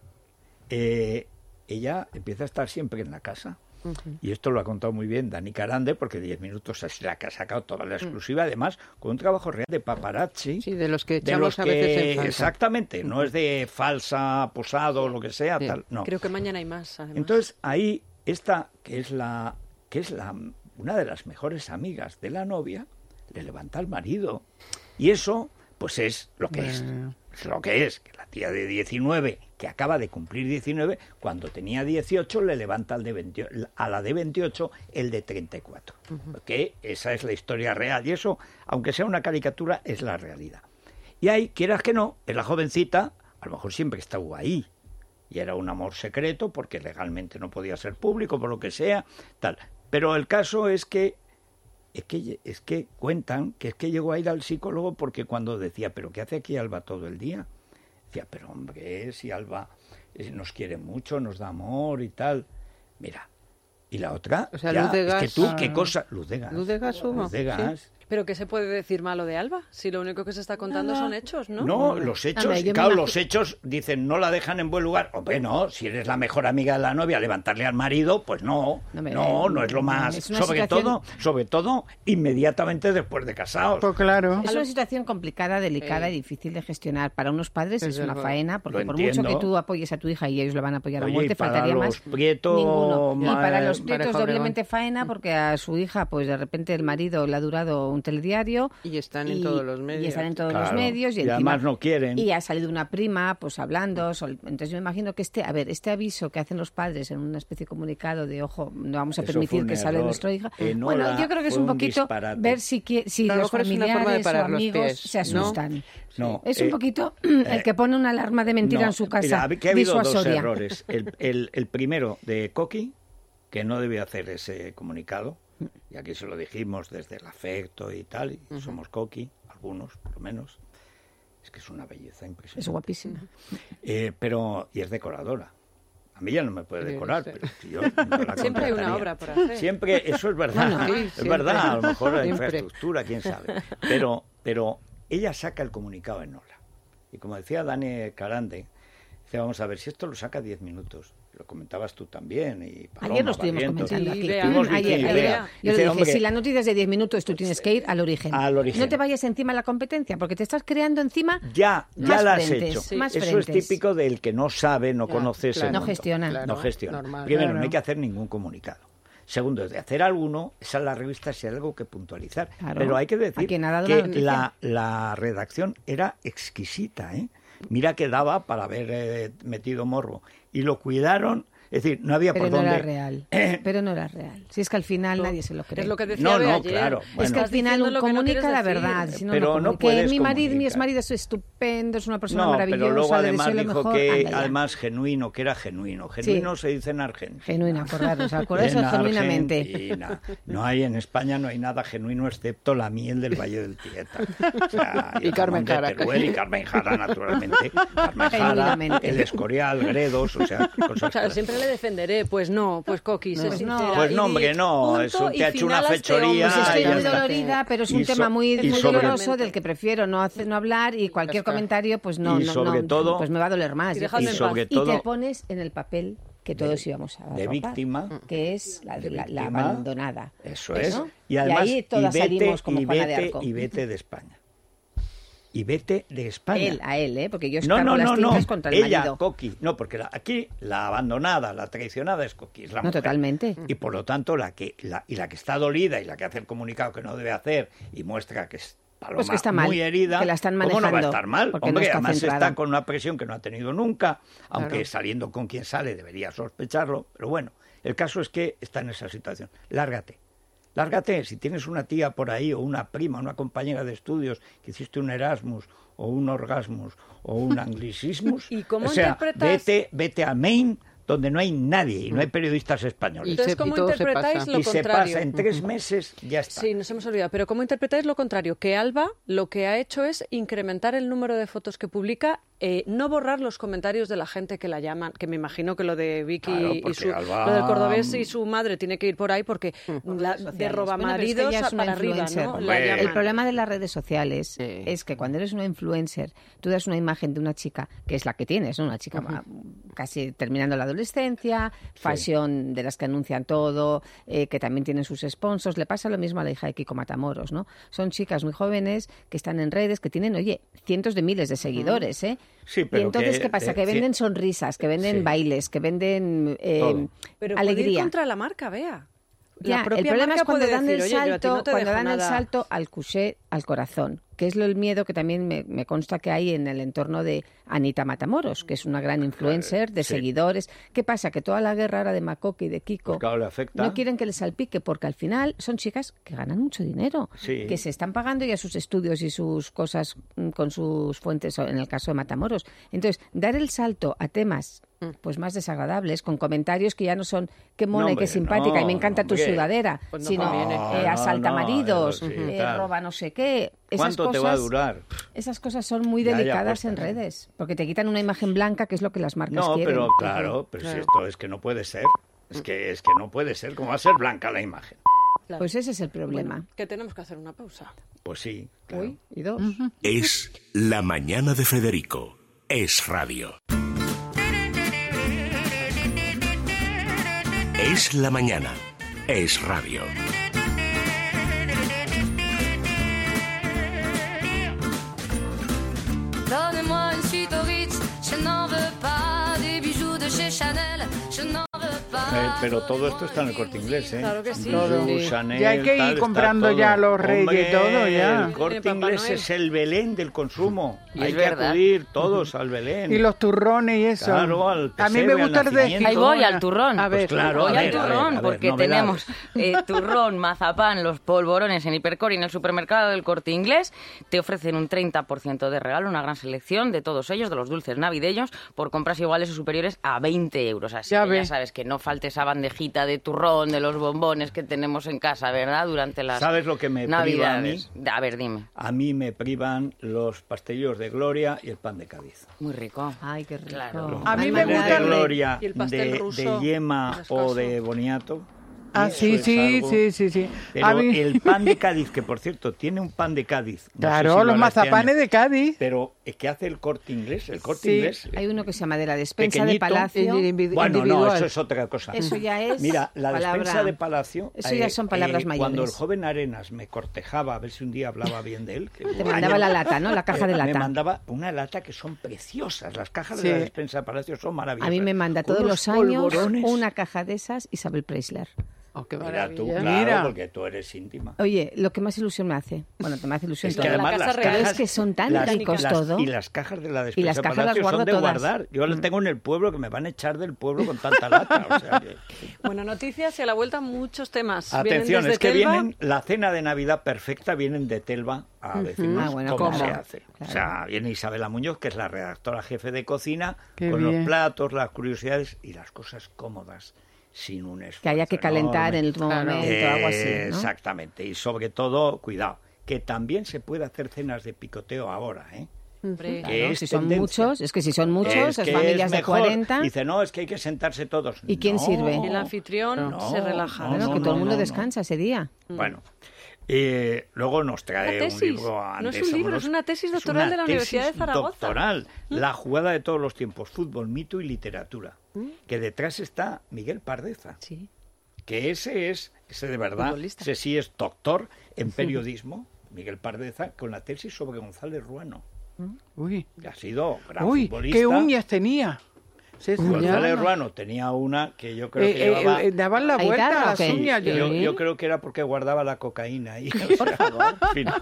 Speaker 4: eh, ella empieza a estar siempre en la casa. Uh-huh. Y esto lo ha contado muy bien Dani Carande, porque diez minutos así la que ha sacado toda la exclusiva, uh-huh. además, con un trabajo real de paparazzi.
Speaker 8: Sí, de los que echamos
Speaker 4: de los
Speaker 8: a veces
Speaker 4: que,
Speaker 8: en falsa.
Speaker 4: Exactamente, no es de falsa, posado, lo que sea, sí. tal, no.
Speaker 7: Creo que mañana hay más, además.
Speaker 4: Entonces, ahí, esta, que es la que es la una de las mejores amigas de la novia, le levanta al marido. Y eso, pues es lo que bueno. es. Es lo que es, que la tía de diecinueve, que acaba de cumplir diecinueve, cuando tenía dieciocho, le levanta al de veintiocho, a la de veintiocho el de treinta y cuatro. Uh-huh. Porque esa es la historia real. Y eso, aunque sea una caricatura, es la realidad. Y ahí, quieras que no, es la jovencita, a lo mejor siempre estuvo ahí. Y era un amor secreto, porque legalmente no podía ser público, por lo que sea, tal. Pero el caso es que Es que, es que cuentan que es que llegó a ir al psicólogo porque cuando decía, ¿pero qué hace aquí Alba todo el día? Decía, pero hombre, si Alba nos quiere mucho, nos da amor y tal. Mira, y la otra,
Speaker 8: o sea,
Speaker 4: ya,
Speaker 8: luz de gas,
Speaker 4: es que tú,
Speaker 8: ah,
Speaker 4: ¿qué cosa? Luz de gas.
Speaker 8: Luz de gas,
Speaker 4: Luz de gas.
Speaker 8: Sí.
Speaker 7: ¿Pero qué se puede decir malo de Alba? Si lo único que se está contando
Speaker 6: Nada.
Speaker 7: son hechos, ¿no?
Speaker 4: No, los hechos,
Speaker 6: Hombre, yo
Speaker 4: claro,
Speaker 6: me
Speaker 4: los hechos dicen, no la dejan en buen lugar. Hombre, no, si eres la mejor amiga de la novia, levantarle al marido, pues no,
Speaker 6: No, me-
Speaker 4: no, no es lo más,
Speaker 6: es una
Speaker 4: sobre
Speaker 6: situación-
Speaker 4: todo, sobre todo, inmediatamente después de casados.
Speaker 5: Pues claro.
Speaker 6: Es una situación complicada, delicada
Speaker 8: Sí.
Speaker 6: y difícil de gestionar. Para unos padres
Speaker 8: Desde
Speaker 6: es una
Speaker 8: luego.
Speaker 6: faena, porque
Speaker 4: Lo
Speaker 6: por
Speaker 4: entiendo.
Speaker 6: mucho que tú apoyes a tu hija y ellos lo van a apoyar a
Speaker 4: Oye,
Speaker 6: muerte,
Speaker 4: y para
Speaker 6: faltaría
Speaker 4: los
Speaker 6: más.
Speaker 4: Prieto,
Speaker 6: Ninguno. Y
Speaker 4: ma-
Speaker 6: para los
Speaker 8: Pareja
Speaker 6: prietos
Speaker 8: Obregón.
Speaker 6: doblemente faena, porque a su hija, pues de repente el marido le ha durado un telediario.
Speaker 8: Y están en
Speaker 6: y-
Speaker 8: todos los medios.
Speaker 6: Y están en todos los
Speaker 4: Claro.
Speaker 6: medios. Y,
Speaker 4: Y
Speaker 6: encima-
Speaker 4: además no quieren.
Speaker 6: Y ha salido una prima, pues hablando. sol- Entonces yo me imagino que este, a ver, este aviso que hacen los padres en una especie de comunicado de, ojo, no vamos a
Speaker 4: Eso
Speaker 6: permitir
Speaker 4: fue un
Speaker 6: que salga
Speaker 4: error.
Speaker 6: nuestra hija.
Speaker 4: Enola
Speaker 6: Bueno, yo creo que es
Speaker 4: fue
Speaker 6: un
Speaker 4: un
Speaker 6: poquito
Speaker 4: disparate.
Speaker 6: ver si, qui- si
Speaker 8: Pero a lo
Speaker 6: los
Speaker 8: mejor es una forma de
Speaker 6: familiares o
Speaker 8: parar los
Speaker 6: amigos
Speaker 8: pies,
Speaker 6: se
Speaker 8: ¿no?
Speaker 6: asustan.
Speaker 4: No,
Speaker 6: Es un
Speaker 4: eh,
Speaker 6: poquito el que pone una alarma de mentira
Speaker 4: No,
Speaker 6: en su
Speaker 4: mira,
Speaker 6: casa
Speaker 4: ha- que ha habido dos
Speaker 6: disuasoria.
Speaker 4: errores. El, el, el primero de Coqui, que no debía hacer ese comunicado, y aquí se lo dijimos desde el afecto y tal, y uh-huh. somos Coqui, algunos por lo menos. Es que es una belleza impresionante.
Speaker 6: Es guapísima.
Speaker 4: Eh, pero, y es decoradora. A mí ya no me puede
Speaker 8: Sí,
Speaker 4: decorar,
Speaker 8: sí.
Speaker 4: pero si yo no la
Speaker 7: Siempre hay una
Speaker 4: contrataría.
Speaker 7: obra por hacer.
Speaker 4: Siempre, eso es verdad,
Speaker 8: Bueno, sí,
Speaker 4: es
Speaker 8: siempre.
Speaker 4: verdad, a lo mejor la
Speaker 8: Siempre.
Speaker 4: infraestructura, quién sabe. Pero, pero ella saca el comunicado en Ola. Y como decía Dani Carande, dice, vamos a ver, si esto lo saca diez minutos, lo comentabas tú también, y Paloma,
Speaker 6: Ayer lo estuvimos
Speaker 4: Barrientos.
Speaker 6: comentando
Speaker 7: Sí,
Speaker 6: aquí.
Speaker 7: Bea.
Speaker 4: Estuvimos
Speaker 6: Ayer,
Speaker 4: diciendo,
Speaker 6: ayer.
Speaker 4: Bea.
Speaker 6: Yo
Speaker 4: Dice,
Speaker 6: le dije,
Speaker 4: hombre,
Speaker 6: si la noticia es de diez minutos, tú tienes que ir al origen.
Speaker 4: al origen.
Speaker 6: No te vayas encima de la competencia, porque te estás creando encima
Speaker 4: Ya, ya
Speaker 6: más
Speaker 4: la has
Speaker 6: frentes,
Speaker 4: hecho.
Speaker 6: sí. más
Speaker 4: Eso es
Speaker 6: frentes.
Speaker 4: típico del que no sabe, no
Speaker 8: Ya,
Speaker 4: conoce ese
Speaker 8: claro.
Speaker 6: No
Speaker 4: mundo.
Speaker 6: gestiona.
Speaker 8: Claro,
Speaker 4: No gestiona.
Speaker 8: normal.
Speaker 4: Primero,
Speaker 5: Claro.
Speaker 4: no hay que hacer ningún comunicado. Segundo, de hacer alguno, esa es la revista, si hay algo que puntualizar.
Speaker 6: Claro.
Speaker 4: Pero hay que
Speaker 6: ¿A
Speaker 4: decir
Speaker 6: quién ha dado
Speaker 4: que
Speaker 6: la noticia?
Speaker 4: la, la redacción era exquisita, ¿eh? Mira que daba para haber eh, metido morbo. Y lo cuidaron, es decir, no había
Speaker 6: Pero
Speaker 4: por
Speaker 6: no
Speaker 4: dónde...
Speaker 6: era real. Pero no era real. Si es que al final nadie se lo cree.
Speaker 7: Es lo que decía
Speaker 4: No,
Speaker 7: Bea
Speaker 4: no,
Speaker 7: ayer.
Speaker 4: claro,
Speaker 6: Es
Speaker 4: bueno.
Speaker 6: que al
Speaker 7: Estás
Speaker 6: final
Speaker 7: diciendo
Speaker 6: un
Speaker 7: lo que no
Speaker 6: comunica
Speaker 7: quieres
Speaker 6: la
Speaker 7: decir.
Speaker 6: verdad. Si no,
Speaker 4: Pero
Speaker 6: no,
Speaker 4: no
Speaker 6: comunica.
Speaker 4: puedes
Speaker 6: que mi marido, mi
Speaker 4: comunicar.
Speaker 6: exmarido es estupendo, es una persona
Speaker 4: No,
Speaker 6: maravillosa,
Speaker 4: pero luego
Speaker 6: le
Speaker 4: además
Speaker 6: deseo lo
Speaker 4: dijo
Speaker 6: mejor.
Speaker 4: que,
Speaker 6: Anda ya.
Speaker 4: además, genuino, que era genuino. Genuino se dice en Argentina.
Speaker 6: Genuina, acordaros, acordaros
Speaker 4: En
Speaker 6: genuinamente.
Speaker 4: Argentina. No hay, en España no hay nada genuino excepto la miel del Valle del Tieta. O sea,
Speaker 8: Y
Speaker 4: el
Speaker 8: Carmen
Speaker 4: jamón de
Speaker 8: Jara.
Speaker 4: Teruel y Carmen Jara, naturalmente. Carmen Jara,
Speaker 6: Genuinamente.
Speaker 4: el Escorial, Gredos, o sea, cosas
Speaker 7: O sea,
Speaker 4: por-
Speaker 7: siempre le defenderé. Pues no, pues Coqui, sé
Speaker 6: Pues no.
Speaker 7: sincera.
Speaker 4: Pues
Speaker 7: Y
Speaker 4: no,
Speaker 7: di,
Speaker 4: hombre, no,
Speaker 7: punto
Speaker 4: eso te
Speaker 7: y
Speaker 4: ha hecho
Speaker 7: final
Speaker 4: una
Speaker 7: a este
Speaker 4: fechoría
Speaker 7: hombre.
Speaker 6: Pues estoy
Speaker 4: y ya
Speaker 6: muy
Speaker 4: está.
Speaker 6: dolorida, pero es
Speaker 4: Y
Speaker 6: un
Speaker 4: so-
Speaker 6: tema muy,
Speaker 4: y
Speaker 6: muy
Speaker 4: sobre-
Speaker 6: doloroso del que prefiero no hacer, no hablar y cualquier
Speaker 8: Está.
Speaker 6: comentario, pues no,
Speaker 4: Y
Speaker 6: no,
Speaker 4: sobre
Speaker 6: no,
Speaker 4: todo-
Speaker 6: pues me va a doler más.
Speaker 7: Y
Speaker 6: Yo
Speaker 7: dejadme
Speaker 6: qué
Speaker 4: y
Speaker 6: sé.
Speaker 4: sobre
Speaker 6: Y te
Speaker 4: todo
Speaker 6: pones en el papel que todos íbamos a
Speaker 4: de
Speaker 6: arropar,
Speaker 4: víctima.
Speaker 6: que es la,
Speaker 4: de
Speaker 6: la- la
Speaker 4: víctima.
Speaker 6: abandonada.
Speaker 4: Eso
Speaker 6: ¿no?
Speaker 4: es. Y además,
Speaker 6: ahí todas
Speaker 4: y vete,
Speaker 6: salimos como
Speaker 4: y
Speaker 6: Juana de
Speaker 4: vete,
Speaker 6: Arco.
Speaker 4: y vete de España. Y vete de España.
Speaker 6: Él, a él, ¿eh? Porque yo
Speaker 4: No,
Speaker 6: escargo
Speaker 4: no,
Speaker 6: las
Speaker 4: no, no.
Speaker 6: tintas contra el
Speaker 4: Ella,
Speaker 6: marido.
Speaker 4: Coqui. No, porque la- aquí la abandonada, la traicionada es Coqui. Es la
Speaker 6: No,
Speaker 4: mujer.
Speaker 6: totalmente.
Speaker 4: Y por lo tanto, la que la, y la que está dolida y la que hace el comunicado que no debe hacer y muestra que es Paloma
Speaker 6: Pues que está mal,
Speaker 4: muy herida.
Speaker 6: que la están
Speaker 4: ¿Cómo no va a
Speaker 6: manejando?
Speaker 4: estar mal?
Speaker 6: Porque no
Speaker 4: Hombre,
Speaker 6: está
Speaker 4: además
Speaker 6: centrada.
Speaker 4: está con una presión que no ha tenido nunca, aunque
Speaker 8: Claro.
Speaker 4: saliendo con quien sale debería sospecharlo. Pero bueno, el caso es que está en esa situación. Lárgate. Lárgate, si tienes una tía por ahí, o una prima, una compañera de estudios, que hiciste un Erasmus, o un Orgasmus, o un Anglicismus,
Speaker 7: ¿Y cómo
Speaker 4: o sea,
Speaker 7: interpretas?
Speaker 4: vete, vete a Maine, donde no hay nadie, y no hay periodistas españoles.
Speaker 8: Y
Speaker 7: Entonces,
Speaker 8: se-
Speaker 7: ¿cómo
Speaker 8: y todo se
Speaker 7: interpretáis
Speaker 8: pasa.
Speaker 7: lo
Speaker 4: Y se
Speaker 7: contrario?
Speaker 4: pasa, en tres meses ya está.
Speaker 7: Sí, nos hemos olvidado. Pero ¿cómo interpretáis lo contrario? Que Alba lo que ha hecho es incrementar el número de fotos que publica eh, no borrar los comentarios de la gente que la llaman, que me imagino que lo de Vicky
Speaker 4: Claro,
Speaker 7: y
Speaker 4: porque
Speaker 7: su,
Speaker 4: Alba-
Speaker 7: lo del cordobés y su madre tiene que ir por ahí porque la, de
Speaker 6: Bueno, pero es
Speaker 7: robamaridos
Speaker 6: que ella es una
Speaker 7: para arriba,
Speaker 6: influencer.
Speaker 7: ¿no? La
Speaker 4: Hombre.
Speaker 7: llaman.
Speaker 6: El problema de las redes sociales
Speaker 8: Sí.
Speaker 6: es que cuando eres una influencer, tú das una imagen de una chica, que es la que tienes, ¿no? Una chica ma- casi terminando la adolescencia, fashion de las que anuncian todo, eh, que también tienen sus sponsors. Le pasa lo mismo a la hija de Kiko Matamoros, ¿no? Son chicas muy jóvenes que están en redes, que tienen, oye, cientos de miles de seguidores, ¿eh?
Speaker 4: Sí,
Speaker 6: Y
Speaker 4: pero
Speaker 6: entonces,
Speaker 4: que-
Speaker 6: ¿qué pasa?
Speaker 4: eh,
Speaker 6: Que
Speaker 4: sí.
Speaker 6: venden sonrisas, que venden
Speaker 4: Sí.
Speaker 6: bailes, que venden eh,
Speaker 4: Todo.
Speaker 7: Pero puede ir
Speaker 6: alegría.
Speaker 7: contra la marca, vea.
Speaker 6: Ya,
Speaker 7: La propia
Speaker 6: el problema
Speaker 7: marca
Speaker 6: es cuando
Speaker 7: puede
Speaker 6: dan
Speaker 7: decir,
Speaker 6: el
Speaker 7: "Oye, yo a ti
Speaker 6: salto,
Speaker 7: no te
Speaker 6: cuando
Speaker 7: dejo
Speaker 6: dan el
Speaker 7: nada".
Speaker 6: salto al couché, al corazón, que es lo el miedo que también me, me consta que hay en el entorno de Anita Matamoros, que es una gran influencer de
Speaker 4: sí.
Speaker 6: seguidores. ¿Qué pasa? Que toda la guerra ahora de Macoque y de Kiko
Speaker 4: Pues claro, le afecta.
Speaker 6: no quieren que les salpique porque al final son chicas que ganan mucho dinero,
Speaker 4: Sí.
Speaker 6: que se están pagando ya sus estudios y sus cosas mm, con sus fuentes, o en el caso de Matamoros. Entonces, dar el salto a temas pues más desagradables, con comentarios que ya no son qué mona
Speaker 4: No,
Speaker 6: y qué
Speaker 4: hombre,
Speaker 6: simpática y me
Speaker 4: no,
Speaker 6: encanta tu
Speaker 4: hombre.
Speaker 6: sudadera,
Speaker 8: Pues no
Speaker 6: sino
Speaker 8: conviene.
Speaker 6: eh,
Speaker 4: No,
Speaker 6: asalta
Speaker 4: no,
Speaker 6: maridos,
Speaker 4: eso sí,
Speaker 6: eh,
Speaker 4: tal.
Speaker 6: roba no sé qué. Esas
Speaker 4: ¿Cuánto
Speaker 6: cosas,
Speaker 4: te va a durar?
Speaker 6: Esas cosas son muy
Speaker 4: Ya, ya,
Speaker 6: delicadas
Speaker 4: pues,
Speaker 6: en
Speaker 4: también.
Speaker 6: redes, porque te quitan una imagen blanca, que es lo que las marcas
Speaker 4: No,
Speaker 6: quieren.
Speaker 4: pero claro, pero si esto es que no puede ser. Es que, es que no puede ser. ¿Cómo va a ser blanca la imagen?
Speaker 6: Pues ese es el problema.
Speaker 7: Bueno, que tenemos que hacer una pausa.
Speaker 4: Pues sí, claro.
Speaker 6: Uy, y dos.
Speaker 2: Es La Mañana de Federico. Es radio. Es la mañana. Es radio.
Speaker 1: Donnez-moi une suite au Ritz, je n'en veux pas des bijoux de chez Chanel, je n'en veux pas.
Speaker 4: Eh, pero todo esto está en el Corte Inglés, ¿eh?
Speaker 7: Claro que sí.
Speaker 4: Bijou,
Speaker 5: Sí.
Speaker 4: Chanel,
Speaker 5: Ya hay que ir
Speaker 4: tal, está
Speaker 5: comprando
Speaker 4: todo.
Speaker 5: ya los Reyes,
Speaker 4: Hombre,
Speaker 5: todo ya.
Speaker 4: El Corte
Speaker 7: Papá
Speaker 4: Inglés
Speaker 7: Noel.
Speaker 4: es el Belén del consumo.
Speaker 10: Y
Speaker 4: hay
Speaker 10: es
Speaker 4: que
Speaker 10: verdad.
Speaker 4: acudir todos al Belén.
Speaker 5: Y los turrones y eso.
Speaker 4: Claro, al
Speaker 5: a mí me
Speaker 4: pesebre,
Speaker 5: gusta
Speaker 4: al
Speaker 5: el de
Speaker 4: nacimiento.
Speaker 10: Ahí voy
Speaker 5: Gijona.
Speaker 10: al turrón.
Speaker 8: A ver,
Speaker 4: Pues claro,
Speaker 10: voy
Speaker 4: a
Speaker 10: al
Speaker 4: ver, a ver,
Speaker 10: turrón
Speaker 4: a ver,
Speaker 10: porque
Speaker 4: novedades.
Speaker 10: tenemos eh, turrón, mazapán, los polvorones en Hipercor y en el supermercado del Corte Inglés. Te ofrecen un treinta por ciento de regalo, una gran selección de todos ellos, de los dulces navideños, por compras iguales o superiores a veinte euros. Así
Speaker 5: Ya
Speaker 10: que
Speaker 5: ve.
Speaker 10: ya sabes que no falte esa bandejita de turrón, de los bombones que tenemos en casa, ¿verdad? Durante las
Speaker 4: ¿Sabes lo que me priva a mí?
Speaker 10: Navidades. A ver, dime.
Speaker 4: A mí me privan los pastelillos de Gloria y el pan de Cádiz.
Speaker 10: Muy rico.
Speaker 6: Ay, qué rico.
Speaker 10: Claro.
Speaker 5: A mí
Speaker 4: Los
Speaker 5: me
Speaker 4: pasteles
Speaker 5: gusta
Speaker 4: de
Speaker 5: el-
Speaker 4: Gloria,
Speaker 7: y el pastel
Speaker 4: de,
Speaker 7: ruso,
Speaker 4: de yema
Speaker 7: frescoso.
Speaker 4: o de boniato.
Speaker 5: Ah,
Speaker 4: Eso
Speaker 5: sí,
Speaker 4: es
Speaker 5: sí,
Speaker 4: algo-
Speaker 5: sí, sí, sí.
Speaker 4: Pero
Speaker 5: A mí-
Speaker 4: el pan de Cádiz, que por cierto tiene un pan de Cádiz. no sé
Speaker 5: Claro,
Speaker 4: si lo
Speaker 5: los
Speaker 4: hará este
Speaker 5: mazapanes
Speaker 4: año,
Speaker 5: de Cádiz.
Speaker 4: Pero ¿qué hace el Corte Inglés? El Corte
Speaker 5: Sí.
Speaker 4: Inglés.
Speaker 6: Hay uno que se llama de la despensa
Speaker 4: Pequeñito.
Speaker 6: de Palacio.
Speaker 8: Individu-
Speaker 4: Bueno, no,
Speaker 8: individual.
Speaker 4: eso es otra cosa.
Speaker 6: Eso ya es
Speaker 4: Mira, la
Speaker 6: palabra-
Speaker 4: despensa de Palacio.
Speaker 6: Eso ya son palabras mayores.
Speaker 4: Cuando el joven Arenas me cortejaba, a ver si un día hablaba bien de él. Que
Speaker 6: Te mandaba la lata, ¿no? La caja de
Speaker 4: Me
Speaker 6: lata.
Speaker 4: mandaba una lata que son preciosas. Las cajas
Speaker 5: Sí.
Speaker 4: de la despensa de Palacio son maravillosas.
Speaker 6: A mí me manda
Speaker 4: Con
Speaker 6: todos
Speaker 4: unos
Speaker 6: los años
Speaker 4: polvorones.
Speaker 6: una caja de esas Isabel Preisler.
Speaker 8: Oh, qué
Speaker 4: Mira tú,
Speaker 8: maravilla.
Speaker 4: claro,
Speaker 5: Mira.
Speaker 4: porque tú eres íntima.
Speaker 6: Oye, lo que más ilusión me hace, bueno, te me hace ilusión
Speaker 4: Es
Speaker 6: todo.
Speaker 4: que además
Speaker 7: La
Speaker 4: las
Speaker 7: Casa Real.
Speaker 6: Pero
Speaker 4: cajas,
Speaker 6: es que son tan
Speaker 4: las-
Speaker 6: ricos
Speaker 4: las-
Speaker 6: todo.
Speaker 4: Y las cajas de la despensa
Speaker 6: Y las
Speaker 4: de
Speaker 6: cajas las
Speaker 4: Palacio
Speaker 6: guardo
Speaker 4: son de
Speaker 6: todas.
Speaker 4: guardar. Yo las tengo en el pueblo que me van a echar del pueblo con tanta lata. O sea que-
Speaker 7: Bueno, noticias y a la vuelta muchos temas.
Speaker 4: Atención,
Speaker 7: Vienen desde
Speaker 4: es que
Speaker 7: Telva.
Speaker 4: vienen la cena de Navidad perfecta, vienen de Telva a decirnos
Speaker 6: Ah, bueno,
Speaker 4: cómo,
Speaker 6: ¿cómo?
Speaker 4: se hace.
Speaker 6: Claro.
Speaker 4: O sea, viene Isabela Muñoz, que es la redactora jefe de cocina,
Speaker 5: Qué
Speaker 4: con
Speaker 5: bien.
Speaker 4: los platos, las curiosidades y las cosas cómodas, sin un esfuerzo
Speaker 6: Que haya que calentar
Speaker 4: enorme.
Speaker 6: en el último
Speaker 8: Claro.
Speaker 6: momento, algo así,
Speaker 4: Eh,
Speaker 6: ¿no?
Speaker 4: Exactamente, y sobre todo, cuidado, que también se puede hacer cenas de picoteo ahora, ¿eh?
Speaker 7: Hombre,
Speaker 4: que
Speaker 6: Claro,
Speaker 4: es
Speaker 6: si son
Speaker 4: tendencia.
Speaker 6: muchos, es que si son muchos,
Speaker 4: Es
Speaker 6: esas
Speaker 4: que
Speaker 6: familias
Speaker 4: es
Speaker 6: de
Speaker 4: mejor.
Speaker 6: cuarenta.
Speaker 4: Dice, no, es que hay que sentarse todos.
Speaker 6: ¿Y quién
Speaker 4: No.
Speaker 6: sirve?
Speaker 7: y el anfitrión
Speaker 4: No,
Speaker 7: se relaja.
Speaker 4: no,
Speaker 6: Bueno,
Speaker 4: no,
Speaker 6: que todo el mundo
Speaker 4: no, no.
Speaker 6: descansa ese día.
Speaker 4: Bueno, eh, luego nos trae
Speaker 7: Una
Speaker 4: un
Speaker 7: tesis.
Speaker 4: libro
Speaker 7: No
Speaker 4: antes.
Speaker 7: es un libro,
Speaker 4: somos-
Speaker 7: es una tesis
Speaker 4: es
Speaker 7: doctoral
Speaker 4: una
Speaker 7: de la Universidad de
Speaker 4: tesis
Speaker 7: Zaragoza.
Speaker 4: Doctoral, la jugada de todos los tiempos, fútbol, mito y literatura. Que detrás está Miguel Pardeza,
Speaker 6: Sí.
Speaker 4: que ese es, ese de verdad,
Speaker 7: Futbolista.
Speaker 4: ese sí es doctor en periodismo, Miguel Pardeza, con la tesis sobre González Ruano.
Speaker 5: Uy,
Speaker 4: Que ha sido gran
Speaker 5: uy,
Speaker 4: futbolista.
Speaker 5: qué uñas tenía. Sí, sí,
Speaker 4: González
Speaker 5: ya.
Speaker 4: Ruano tenía una que yo creo
Speaker 5: Eh,
Speaker 4: que
Speaker 5: eh,
Speaker 4: llevaba...
Speaker 5: eh, daban la
Speaker 6: ¿Ahí
Speaker 5: vuelta
Speaker 6: da
Speaker 5: a
Speaker 6: o
Speaker 5: las
Speaker 6: qué?
Speaker 5: uñas.
Speaker 4: yo,
Speaker 5: yo-
Speaker 4: yo creo que era porque guardaba la cocaína ahí. Por
Speaker 6: favor.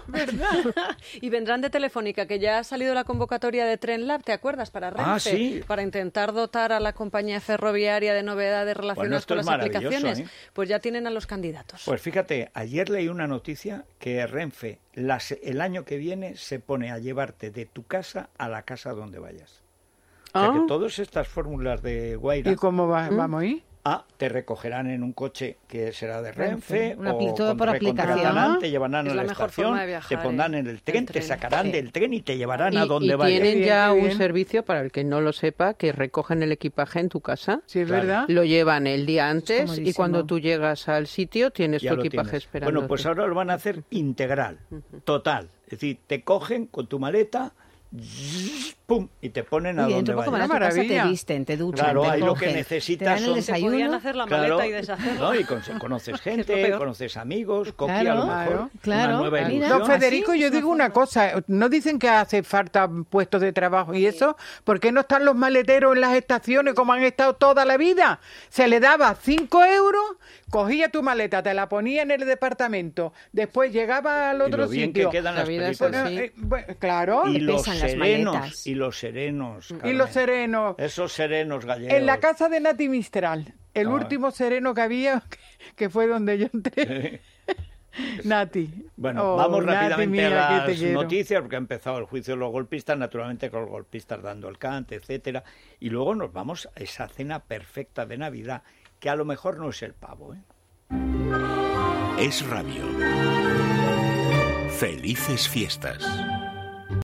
Speaker 7: Y vendrán de Telefónica, que ya ha salido la convocatoria de TrenLab, ¿te acuerdas? Para Renfe,
Speaker 4: Ah, sí.
Speaker 7: para intentar dotar a la compañía ferroviaria de novedades relacionadas
Speaker 4: esto
Speaker 7: con
Speaker 4: es
Speaker 7: las
Speaker 4: maravilloso,
Speaker 7: aplicaciones.
Speaker 4: ¿eh?
Speaker 7: Pues ya tienen a los candidatos.
Speaker 4: Pues fíjate, ayer leí una noticia que Renfe las- el año que viene se pone a llevarte de tu casa a la casa donde vayas. O sea
Speaker 5: Ah.
Speaker 4: que todas estas fórmulas de Guaira
Speaker 5: ¿Y cómo va- vamos a ir?
Speaker 4: Ah, te recogerán en un coche que será de Renfe,
Speaker 6: Una
Speaker 4: o
Speaker 6: todo por
Speaker 4: recontratarán, te llevarán
Speaker 7: Es
Speaker 4: a
Speaker 7: la
Speaker 4: la
Speaker 7: mejor
Speaker 4: estación,
Speaker 7: forma de viajar,
Speaker 4: te pondrán
Speaker 7: ¿eh?
Speaker 4: en el tren,
Speaker 7: El
Speaker 4: te
Speaker 7: tren.
Speaker 4: sacarán
Speaker 6: Sí.
Speaker 4: del tren y te llevarán
Speaker 8: Y,
Speaker 4: a donde
Speaker 8: y
Speaker 4: vayas.
Speaker 8: tienen
Speaker 5: Qué
Speaker 8: ya
Speaker 5: bien, qué
Speaker 8: un
Speaker 5: bien.
Speaker 8: servicio, para el que no lo sepa, que recogen el equipaje en tu casa.
Speaker 5: Sí, es
Speaker 4: Claro.
Speaker 5: verdad.
Speaker 8: Lo llevan el día antes y
Speaker 6: comodísimo.
Speaker 8: cuando tú llegas al sitio tienes
Speaker 4: Ya
Speaker 8: tu
Speaker 4: lo
Speaker 8: equipaje
Speaker 4: tienes.
Speaker 8: esperando.
Speaker 4: Bueno, pues ahora lo van a hacer integral, total. Es decir, te cogen con tu maleta, zzz, pum, y te ponen a
Speaker 6: Y
Speaker 4: donde
Speaker 6: dentro poco van
Speaker 4: vayas.
Speaker 6: a tu casa,
Speaker 5: Maravilla.
Speaker 6: te visten, te duchan,
Speaker 4: Claro,
Speaker 6: te
Speaker 4: ahí lo que
Speaker 6: cogen,
Speaker 4: necesitas
Speaker 6: te dan el
Speaker 4: son-
Speaker 7: Se podían
Speaker 6: desayuno.
Speaker 7: hacer la
Speaker 4: Claro,
Speaker 7: maleta y deshacerla.
Speaker 4: ¿no? Y con- conoces
Speaker 7: lo
Speaker 4: gente,
Speaker 7: peor.
Speaker 4: conoces amigos, Coqui a
Speaker 6: Claro,
Speaker 4: lo mejor,
Speaker 5: claro,
Speaker 6: claro.
Speaker 4: una nueva
Speaker 6: Mira,
Speaker 4: ilusión.
Speaker 5: Don Federico,
Speaker 6: así
Speaker 5: yo
Speaker 6: es una
Speaker 5: digo una
Speaker 6: forma.
Speaker 5: cosa, ¿no dicen que hace falta puestos de trabajo y eso? ¿Por qué no están los maleteros en las estaciones como han estado toda la vida? Se le daba cinco euros, cogía tu maleta, te la ponía en el departamento, después llegaba al
Speaker 4: Y
Speaker 5: otro
Speaker 4: lo bien
Speaker 5: sitio.
Speaker 4: que quedan
Speaker 8: La
Speaker 4: las
Speaker 8: vida es
Speaker 4: películas.
Speaker 8: así.
Speaker 5: Bueno, eh, bueno, claro,
Speaker 4: Y
Speaker 6: Te
Speaker 4: los
Speaker 6: pesan las
Speaker 4: serenos,
Speaker 6: maletas.
Speaker 4: y los serenos,
Speaker 5: y
Speaker 4: Carmen.
Speaker 5: los serenos.
Speaker 4: Esos serenos gallegos.
Speaker 5: En la casa de Nati Mistral, el
Speaker 4: Ah.
Speaker 5: último sereno que había, que, que fue donde yo entré. Nati.
Speaker 4: Bueno,
Speaker 5: Oh,
Speaker 4: vamos
Speaker 5: Nati
Speaker 4: rápidamente
Speaker 5: mía,
Speaker 4: a
Speaker 5: que te
Speaker 4: las
Speaker 5: quiero.
Speaker 4: noticias, porque ha empezado el juicio de los golpistas, naturalmente con los golpistas dando el cante, etcétera. Y luego nos vamos a esa cena perfecta de Navidad, que a lo mejor no es el pavo, ¿eh?
Speaker 2: Es Radio. Felices fiestas.